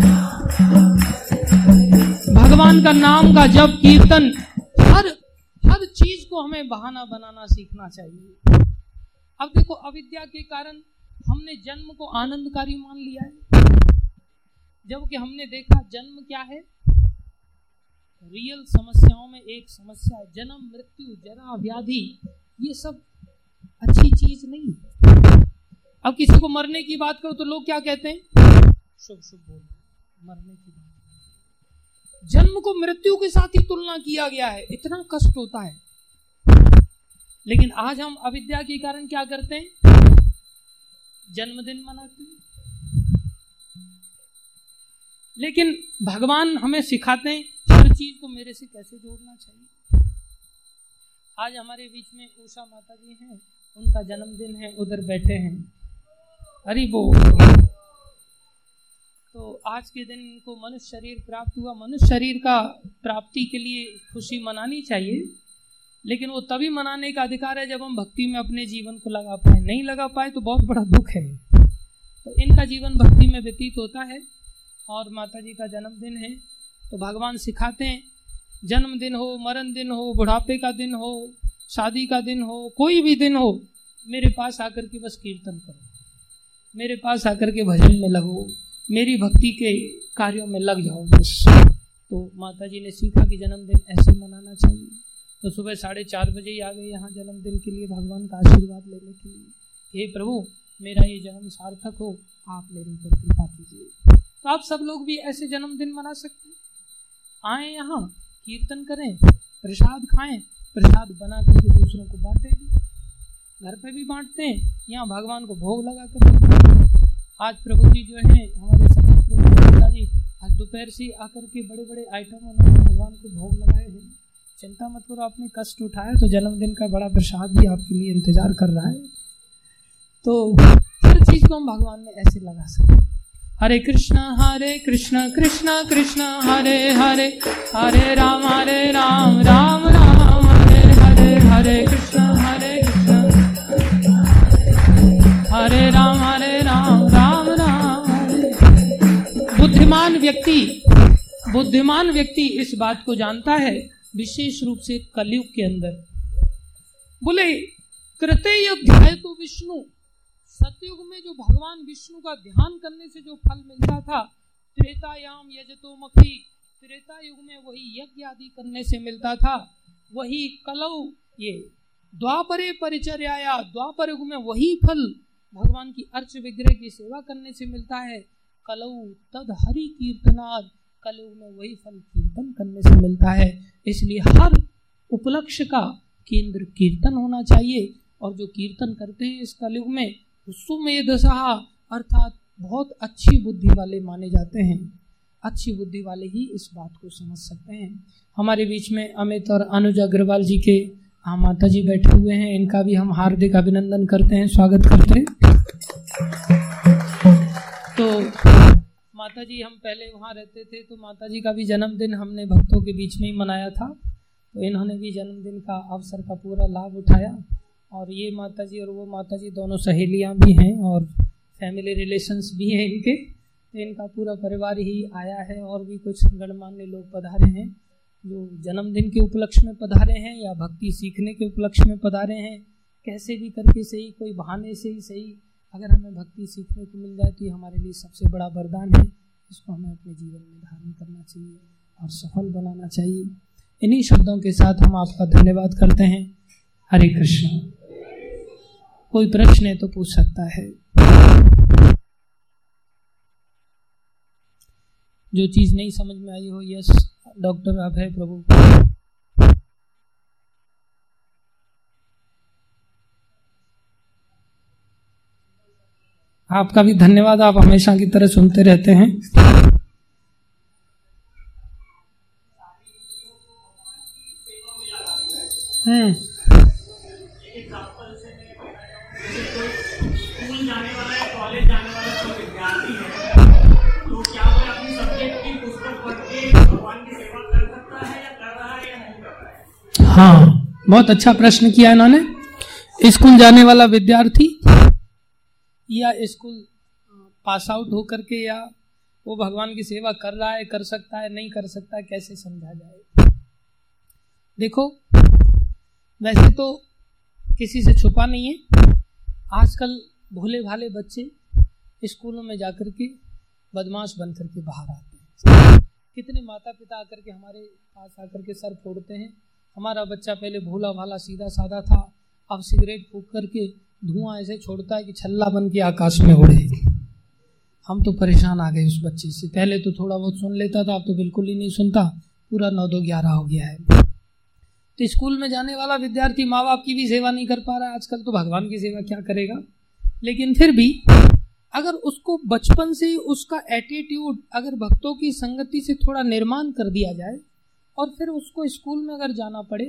भगवान का नाम का जप कीर्तन, हर हर चीज को हमें बहाना बनाना सीखना चाहिए। अब देखो, अविद्या के कारण हमने जन्म को आनंदकारी मान लिया है, जबकि हमने देखा जन्म क्या है। रियल समस्याओं में एक समस्या है जन्म, मृत्यु, जरा, व्याधि। ये सब अच्छी चीज नहीं। अब किसी को मरने की बात करो तो लोग क्या कहते हैं, शुभ शुभ बोल, मरने की बात। जन्म को मृत्यु के साथ ही तुलना किया गया है, इतना कष्ट होता है। लेकिन आज हम अविद्या के कारण क्या करते हैं, जन्मदिन मनाते हैं। लेकिन भगवान हमें सिखाते हैं हर चीज को मेरे से कैसे जोड़ना चाहिए। आज हमारे बीच में उषा माता जी हैं, उनका जन्मदिन है, उधर बैठे हैं, हरि बोल। तो आज के दिन को मनुष्य शरीर प्राप्त हुआ। मनुष्य शरीर का प्राप्ति के लिए खुशी मनानी चाहिए, लेकिन वो तभी मनाने का अधिकार है जब हम भक्ति में अपने जीवन को लगा पाए। नहीं लगा पाए तो बहुत बड़ा दुख है। तो इनका जीवन भक्ति में व्यतीत होता है और माता जी का जन्मदिन है। तो भगवान सिखाते हैं, जन्मदिन हो, मरण दिन हो, बुढ़ापे का दिन हो, शादी का दिन हो, कोई भी दिन हो, मेरे पास आकर के बस कीर्तन करो, मेरे पास आकर के भजन में लगो, मेरी भक्ति के कार्यों में लग जाओ बस। तो माता जी ने सीखा कि जन्मदिन ऐसे मनाना चाहिए। तो सुबह साढ़े चार बजे ही आ गए यहाँ जन्मदिन के लिए, भगवान का आशीर्वाद लेने के लिए। हे प्रभु, मेरा ये जन्म सार्थक हो, आप मेरे ऊपर कृपा कीजिए। तो आप सब लोग भी ऐसे जन्मदिन मना सकते हैं। आए यहाँ, कीर्तन करें, प्रसाद खाएं, प्रसाद बना करके दूसरों को बांटें भी, घर पे भी बांटते हैं, यहाँ भगवान को भोग लगा कर। आज प्रभु जी जो हैं हमारे सभी प्रभु जी, आज दोपहर से आकर के बड़े बड़े आइटम उन्होंने भगवान को भोग लगाए हैं। चिंता मत करो, आपने कष्ट उठाया तो जन्मदिन का बड़ा प्रसाद भी आपके लिए इंतजार कर रहा है। तो हर चीज को हम भगवान में ऐसे लगा सकते हैं। हरे कृष्ण हरे कृष्ण कृष्ण कृष्ण हरे हरे, हरे राम हरे राम राम राम हरे हरे, हरे कृष्ण हरे कृष्ण हरे राम हरे राम राम राम हरे। बुद्धिमान व्यक्ति बुद्धिमान व्यक्ति इस बात को जानता है, विशेष रूप से कलयुग के अंदर। बोले कृतयुग ध्याय तो विष्णु, सतयुग में जो भगवान विष्णु का ध्यान करने से जो फल मिलता था, त्रेतायाम यजतो मखी, त्रेता युग में वही यज्ञ आदि करने से मिलता था, वही कलौ ये द्वापरे परिचर्या, द्वापर युग में वही फल भगवान की अर्च विग्रह की सेवा करने से मिलता है। कलौ तद हरि कीर्तनाद, कलयुग में वही फल कीर्तन करने से मिलता है। इसलिए हर उपलक्ष्य का केंद्र कीर्तन होना चाहिए, और जो कीर्तन करते हैं इस कलयुग में सुमेधसः, अर्थात बहुत अच्छी बुद्धि वाले माने जाते हैं। अच्छी बुद्धि वाले ही इस बात को समझ सकते हैं। हमारे बीच में अमित और अनुज अग्रवाल जी के हाँ, माता जी बैठे हुए हैं, इनका भी हम हार्दिक अभिनंदन करते हैं, स्वागत करते हैं। तो माता जी, हम पहले वहाँ रहते थे तो माता जी का भी जन्मदिन हमने भक्तों के बीच में ही मनाया था, तो इन्होंने भी जन्मदिन का अवसर का पूरा लाभ उठाया। और ये माता जी और वो माता जी दोनों सहेलियाँ भी हैं और फैमिली रिलेशंस भी हैं इनके, तो इनका पूरा परिवार ही आया है। और भी कुछ गणमान्य लोग पधारे हैं जो जन्मदिन के उपलक्ष्य में पधारे हैं या भक्ति सीखने के उपलक्ष्य में पधारे हैं। कैसे भी करके सही, कोई बहाने से ही सही, अगर हमें भक्ति सीखने को मिल जाए तो ये हमारे लिए सबसे बड़ा वरदान है। इसको हमें अपने जीवन में धारण करना चाहिए और सफल बनाना चाहिए। इन्हीं शब्दों के साथ हम आपका धन्यवाद करते हैं। हरे कृष्ण। कोई प्रश्न है तो पूछ सकता है। जो चीज नहीं समझ में आई हो, यस डॉक्टर अभय प्रभु। आपका भी धन्यवाद, आप हमेशा की तरह सुनते रहते हैं। हम्म हाँ, बहुत अच्छा प्रश्न किया इन्होंने। स्कूल जाने वाला विद्यार्थी या स्कूल पास आउट होकर के या वो भगवान की सेवा कर रहा है, कर सकता है, नहीं कर सकता है, कैसे समझा जाए? देखो, वैसे तो किसी से छुपा नहीं है, आजकल भोले भाले बच्चे स्कूलों में जाकर के बदमाश बन करके बाहर आते हैं। कितने माता पिता आकर के हमारे पास आकर के सर फोड़ते हैं, हमारा बच्चा पहले भोला भाला सीधा साधा था, अब सिगरेट फूंक करके धुआं ऐसे छोड़ता है कि छल्ला बन के आकाश में उड़े। हम तो परेशान आ गए उस बच्चे से। पहले तो थोड़ा बहुत सुन लेता था, अब तो बिल्कुल ही नहीं सुनता, पूरा नौ दो ग्यारह हो गया है। तो स्कूल में जाने वाला विद्यार्थी माँ बाप की भी सेवा नहीं कर पा रहा है आजकल, तो भगवान की सेवा क्या करेगा? लेकिन फिर भी अगर उसको बचपन से उसका एटीट्यूड अगर भक्तों की संगति से थोड़ा निर्माण कर दिया जाए और फिर उसको स्कूल में अगर जाना पड़े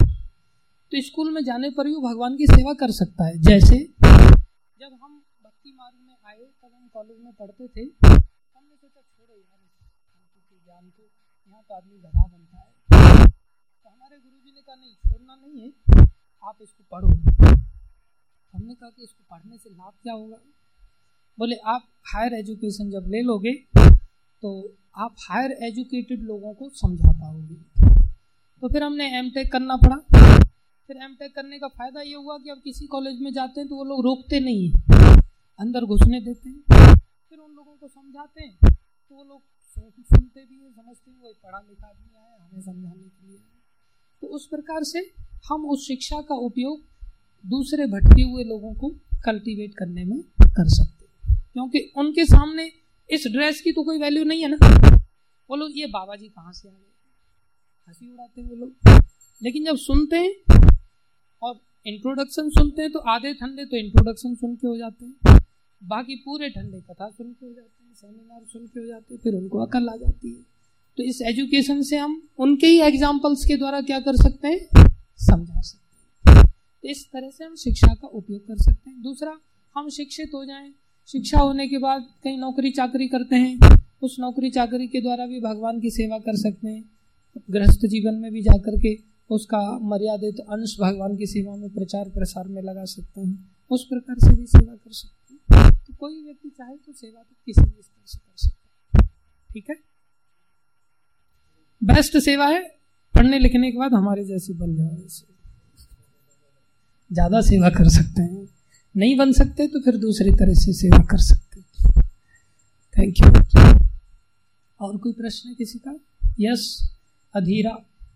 तो स्कूल में जाने पर भी वो भगवान की सेवा कर सकता है। जैसे जब हम भक्ति मार्ग में आए, तब हम कॉलेज में पढ़ते थे, हमने सोचा छोड़ो यार ज्ञान को, यहाँ तो आदमी गधा बनता है। तो हमारे गुरुजी ने कहा नहीं, छोड़ना नहीं है, आप इसको पढ़ो। हमने कहा कि इसको पढ़ने से लाभ क्या होगा? बोले आप हायर एजुकेशन जब ले लोगे तो आप हायर एजुकेटेड लोगों को समझा पाओगे। तो फिर हमने एम टेक करना पड़ा। फिर एम टेक करने का फायदा ये हुआ कि अब किसी कॉलेज में जाते हैं तो वो लोग रोकते नहीं हैं, अंदर घुसने देते हैं। फिर उन लोगों को समझाते हैं तो वो लोग सुनते भी हैं, समझते हैं, वो पढ़ा लिखा भी आया हमें समझाने के लिए। तो उस प्रकार से हम उस शिक्षा का उपयोग दूसरे भटके हुए लोगों को कल्टीवेट करने में कर सकते हैं, क्योंकि उनके सामने इस ड्रेस की तो कोई वैल्यू नहीं है ना। वो लोग ये बाबा जी कहाँ से आ गए, हंसी उड़ाते हैं वो लोग। लेकिन जब सुनते हैं और इंट्रोडक्शन सुनते हैं तो आधे ठंडे तो इंट्रोडक्शन सुन के हो जाते हैं, बाकी पूरे ठंडे कथा सुन के हो जाते हैं, सेमिनार सुन के हो जाते हैं, फिर उनको अकल आ जाती है। तो इस एजुकेशन से हम उनके ही एग्जाम्पल्स के द्वारा क्या कर सकते हैं, समझा सकते हैं। तो इस तरह से हम शिक्षा का उपयोग कर सकते हैं। दूसरा, हम शिक्षित हो जाएं, शिक्षा होने के बाद कहीं नौकरी चाकरी करते हैं, उस नौकरी चाकरी के द्वारा भी भगवान की सेवा कर सकते हैं। गृहस्थ जीवन में भी जाकर के उसका मर्यादित अंश भगवान की सेवा में प्रचार प्रसार में लगा सकते हैं, उस प्रकार से भी सेवा कर सकते हैं। तो कोई व्यक्ति चाहे तो सेवा तो किसी भी स्तर से कर सकता है। ठीक है, बेस्ट सेवा है पढ़ने लिखने के बाद हमारे जैसे बन जाओ, ऐसे ज्यादा सेवा कर सकते हैं। नहीं बन सकते तो फिर दूसरी तरह से सेवा कर सकते हैं। Thank you. और कोई प्रश्न है किसी का? यस अधीरा।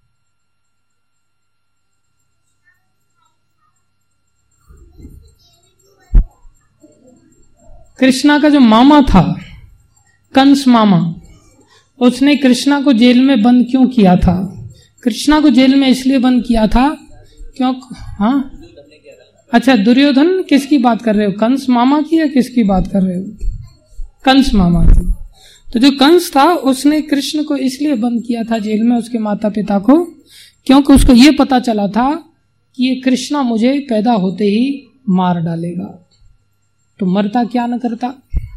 कृष्णा का जो मामा था, कंस मामा, उसने कृष्णा को जेल में बंद क्यों किया था? कृष्णा को जेल में इसलिए बंद किया था क्यों? हाँ, अच्छा, दुर्योधन किसकी बात कर रहे हो, कंस मामा की या किसकी बात कर रहे हो? कंस मामा की। तो जो कंस था उसने कृष्ण को इसलिए बंद किया था जेल में, उसके माता पिता को, क्योंकि उसको ये पता चला था कि ये कृष्णा मुझे पैदा होते ही मार डालेगा, तो मरता क्या न करता।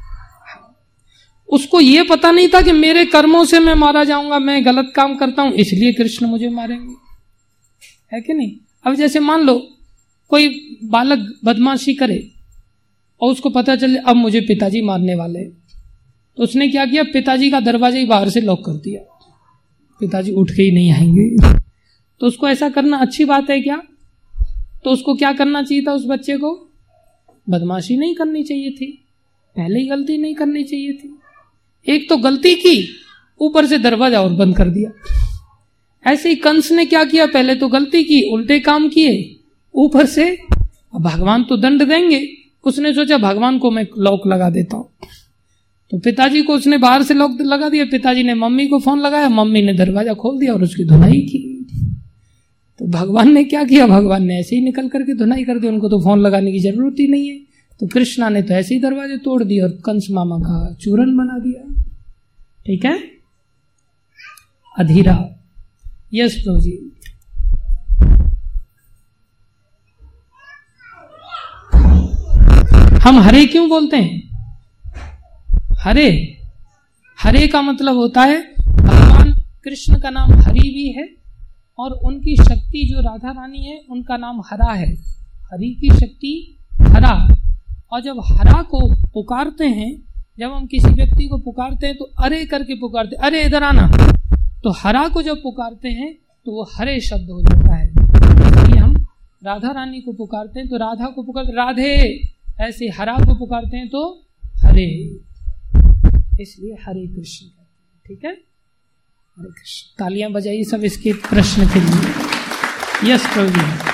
उसको ये पता नहीं था कि मेरे कर्मों से मैं मारा जाऊंगा, मैं गलत काम करता हूं इसलिए कृष्ण मुझे मारेंगे, है कि नहीं। अब जैसे मान लो कोई बालक बदमाशी करे और उसको पता चले अब मुझे पिताजी मारने वाले हैं, तो उसने क्या किया, पिताजी का दरवाजा ही बाहर से लॉक कर दिया, पिताजी उठ के ही नहीं आएंगे। तो उसको ऐसा करना अच्छी बात है क्या? तो उसको क्या करना चाहिए था, उस बच्चे को बदमाशी नहीं करनी चाहिए थी, पहले ही गलती नहीं करनी चाहिए थी। एक तो गलती की, ऊपर से दरवाजा और बंद कर दिया। ऐसे ही कंस ने क्या किया, पहले तो गलती की, उल्टे काम किए, ऊपर से भगवान तो दंड देंगे, उसने सोचा भगवान को मैं लॉक लगा देता हूं, तो पिताजी को उसने बाहर से लॉक लगा दिया। पिताजी ने मम्मी को फोन लगाया, मम्मी ने दरवाजा खोल दिया और उसकी धुनाई की। तो भगवान ने क्या किया, भगवान ने ऐसे ही निकल करके धुनाई कर दी, उनको तो फोन लगाने की जरूरत ही नहीं है। तो कृष्णा ने तो ऐसे ही दरवाजे तोड़ दिए और कंस मामा का चूरन बना दिया। ठीक है, अधीरा। यस प्रभु जी। हम हरे क्यों बोलते हैं? हरे, हरे का मतलब होता है भगवान कृष्ण का नाम हरि भी है और उनकी शक्ति जो राधा रानी है उनका नाम हरा है। हरि की शक्ति हरा। और जब हरा को पुकारते हैं, जब हम किसी व्यक्ति को पुकारते हैं तो अरे करके पुकारते, अरे इधर आना, तो हरा को जब पुकारते हैं तो वो हरे शब्द हो जाता है। इसलिए हम राधा रानी को पुकारते हैं तो राधा को पुकारते राधे, ऐसे हरा को पुकारते हैं तो हरे, इसलिए हरे कृष्ण कहते हैं। ठीक है, हरे कृष्ण। तालियां बजाइए सब इसके प्रश्न के लिए। यस प्रभु जी।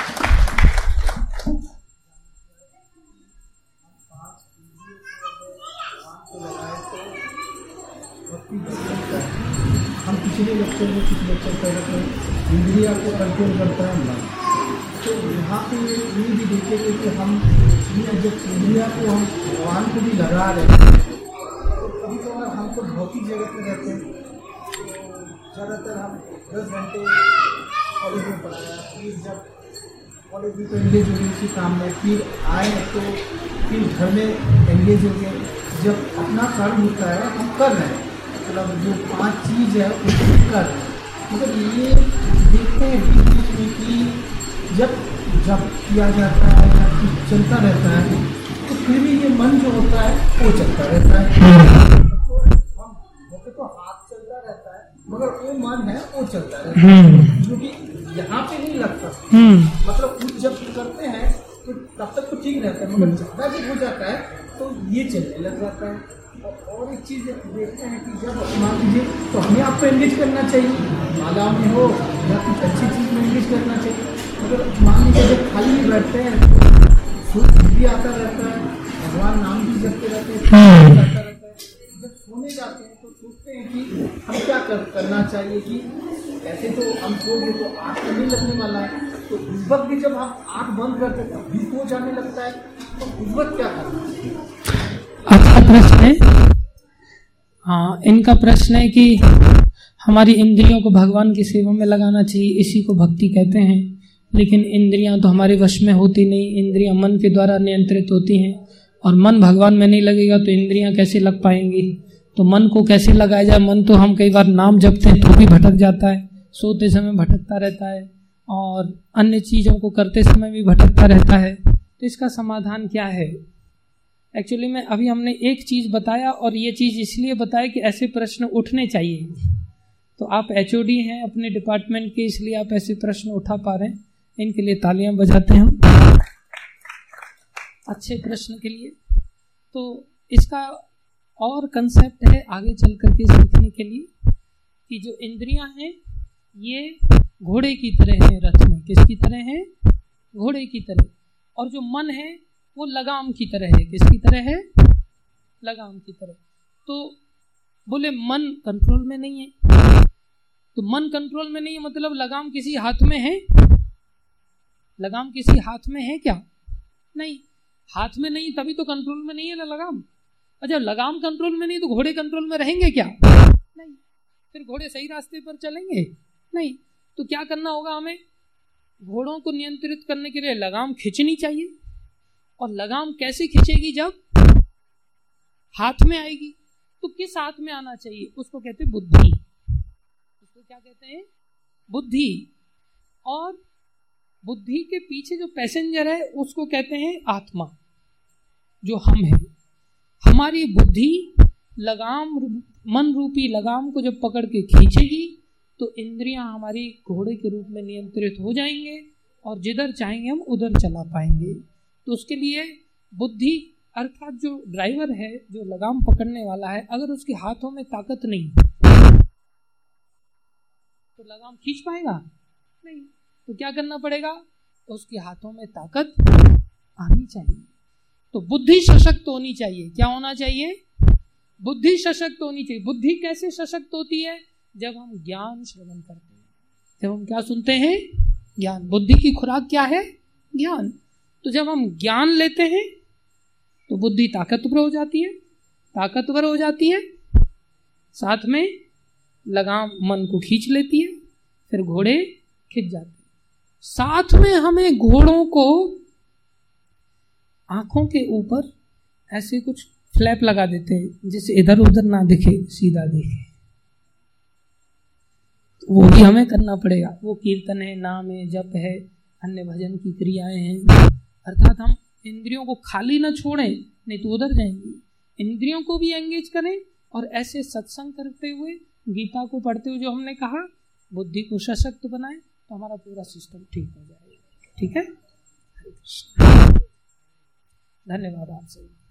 हम पिछले लेक्चर में कुछ लेक्चर कर रहे थे इंद्रिया को कंट्रोल करता है मन, तो यहाँ पे ये भी देखेंगे कि हम जब इंद्रिया को हम भगवान को भी लगा रहे हैं, तो कभी कभार हम तो भौतिक जगत में रहते हैं, तो ज़्यादातर हम दस घंटे कॉलेज में पढ़ते हैं, फिर जब कॉलेज में तो एंगेज हो गए उसी काम में, फिर आए तो फिर घर में एंगेज हो गए। जब अपना कर्म होता है हम कर रहे हैं, मतलब जो पांच चीज़ है उसको कर रहे हैं, मगर ये देखते हैं बीच में कि जब जब किया जाता है या कुछ चलता रहता है तो फिर भी ये मन जो होता है वो चलता रहता है। तो हम होते तो हाथ चलता रहता है मगर वो मन है वो चलता रहता है, जो कि यहाँ पे नहीं लगता। मतलब कुछ जब करते हैं तो तब तक तो ठीक रहता है, मगर ज़्यादा जब हो जाता है तो ये चलने लग जाता है। और एक चीज़ देखते हैं कि जब मान लीजिए तो हमें आपको एंगेज करना चाहिए, माला में हो या कुछ अच्छी चीज़ में एंगेज करना चाहिए, मगर मान लीजिए जब खाली में बैठते हैं सुख भी आता रहता है, भगवान नाम भी जपते रहते हैं, आता रहता है। जब सोने जाते हैं तो सोचते हैं कि हम क्या कर, करना चाहिए कि ऐसे तो हम सोचे तो आँख तो नहीं लगने वाला है, तो उस वक्त भी जब हम आँख बंद करते हैं तब भी सो जाने लगता है, तो उस वक्त क्या करना चाहिए? अच्छा प्रश्न है। हाँ, इनका प्रश्न है कि हमारी इंद्रियों को भगवान की सेवा में लगाना चाहिए, इसी को भक्ति कहते हैं, लेकिन इंद्रियां तो हमारे वश में होती नहीं, इंद्रियां मन के द्वारा नियंत्रित होती हैं और मन भगवान में नहीं लगेगा तो इंद्रियां कैसे लग पाएंगी। तो मन को कैसे लगाया जाए? मन तो हम कई बार नाम जपते हैं तो भी भटक जाता है, सोते समय भटकता रहता है और अन्य चीज़ों को करते समय भी भटकता रहता है। तो इसका समाधान क्या है? एक्चुअली में अभी हमने एक चीज़ बताया और ये चीज़ इसलिए बताया कि ऐसे प्रश्न उठने चाहिए। तो आप एच ओ डी हैं अपने डिपार्टमेंट के, इसलिए आप ऐसे प्रश्न उठा पा रहे हैं, इनके लिए तालियां बजाते हैं हम अच्छे प्रश्न के लिए। तो इसका और कंसेप्ट है आगे चल करके सीखने के लिए कि जो इंद्रियां हैं ये घोड़े की तरह है रथ में। किसकी तरह है? घोड़े की तरह। और जो मन है वो लगाम की तरह है। किसकी तरह है? लगाम की तरह। तो बोले मन कंट्रोल में नहीं है, तो मन कंट्रोल में नहीं है मतलब लगाम किसी हाथ में है? लगाम किसी हाथ में है क्या? नहीं, हाथ में नहीं तभी तो कंट्रोल में नहीं है ना लगाम। और जब लगाम कंट्रोल में नहीं तो घोड़े कंट्रोल में रहेंगे क्या? नहीं। फिर घोड़े सही रास्ते पर चलेंगे? नहीं। तो क्या करना होगा हमें? घोड़ों को नियंत्रित करने के लिए लगाम खींचनी चाहिए, और लगाम कैसे खींचेगी? जब हाथ में आएगी। तो किस हाथ में आना चाहिए? उसको कहते हैं बुद्धि। उसको क्या कहते हैं? बुद्धि। और बुद्धि के पीछे जो पैसेंजर है उसको कहते हैं आत्मा, जो हम हैं। हमारी बुद्धि लगाम, मन रूपी लगाम को जब पकड़ के खींचेगी तो इंद्रियां हमारी घोड़े के रूप में नियंत्रित हो जाएंगे और जिधर चाहेंगे हम उधर चला पाएंगे। तो उसके लिए बुद्धि अर्थात जो ड्राइवर है, जो लगाम पकड़ने वाला है, अगर उसके हाथों में ताकत नहीं तो लगाम खींच पाएगा नहीं। तो क्या करना पड़ेगा? उसके हाथों में ताकत आनी चाहिए। तो बुद्धि सशक्त होनी चाहिए। क्या होना चाहिए? बुद्धि सशक्त होनी चाहिए। बुद्धि कैसे सशक्त होती है? जब हम ज्ञान श्रवण करते हैं, जब हम क्या सुनते हैं? ज्ञान। बुद्धि की खुराक क्या है? ज्ञान। तो जब हम ज्ञान लेते हैं तो बुद्धि ताकतवर हो जाती है, ताकतवर हो जाती है, साथ में लगाम मन को खींच लेती है, फिर घोड़े खिंच जाते हैं। साथ में हमें घोड़ों को आंखों के ऊपर ऐसे कुछ फ्लैप लगा देते हैं जिससे इधर उधर ना दिखे, सीधा दिखे। तो वो भी हमें करना पड़ेगा। वो कीर्तन है, नाम है, जप है, अन्य भजन की क्रियाएं हैं। अर्थात हम इंद्रियों को खाली ना छोड़ें, नहीं तो उधर जाएंगी। इंद्रियों को भी एंगेज करें और ऐसे सत्संग करते हुए, गीता को पढ़ते हुए जो हमने कहा, बुद्धि को सशक्त बनाएं तो हमारा पूरा सिस्टम ठीक हो जाएगा। ठीक है? धन्यवाद आपसे।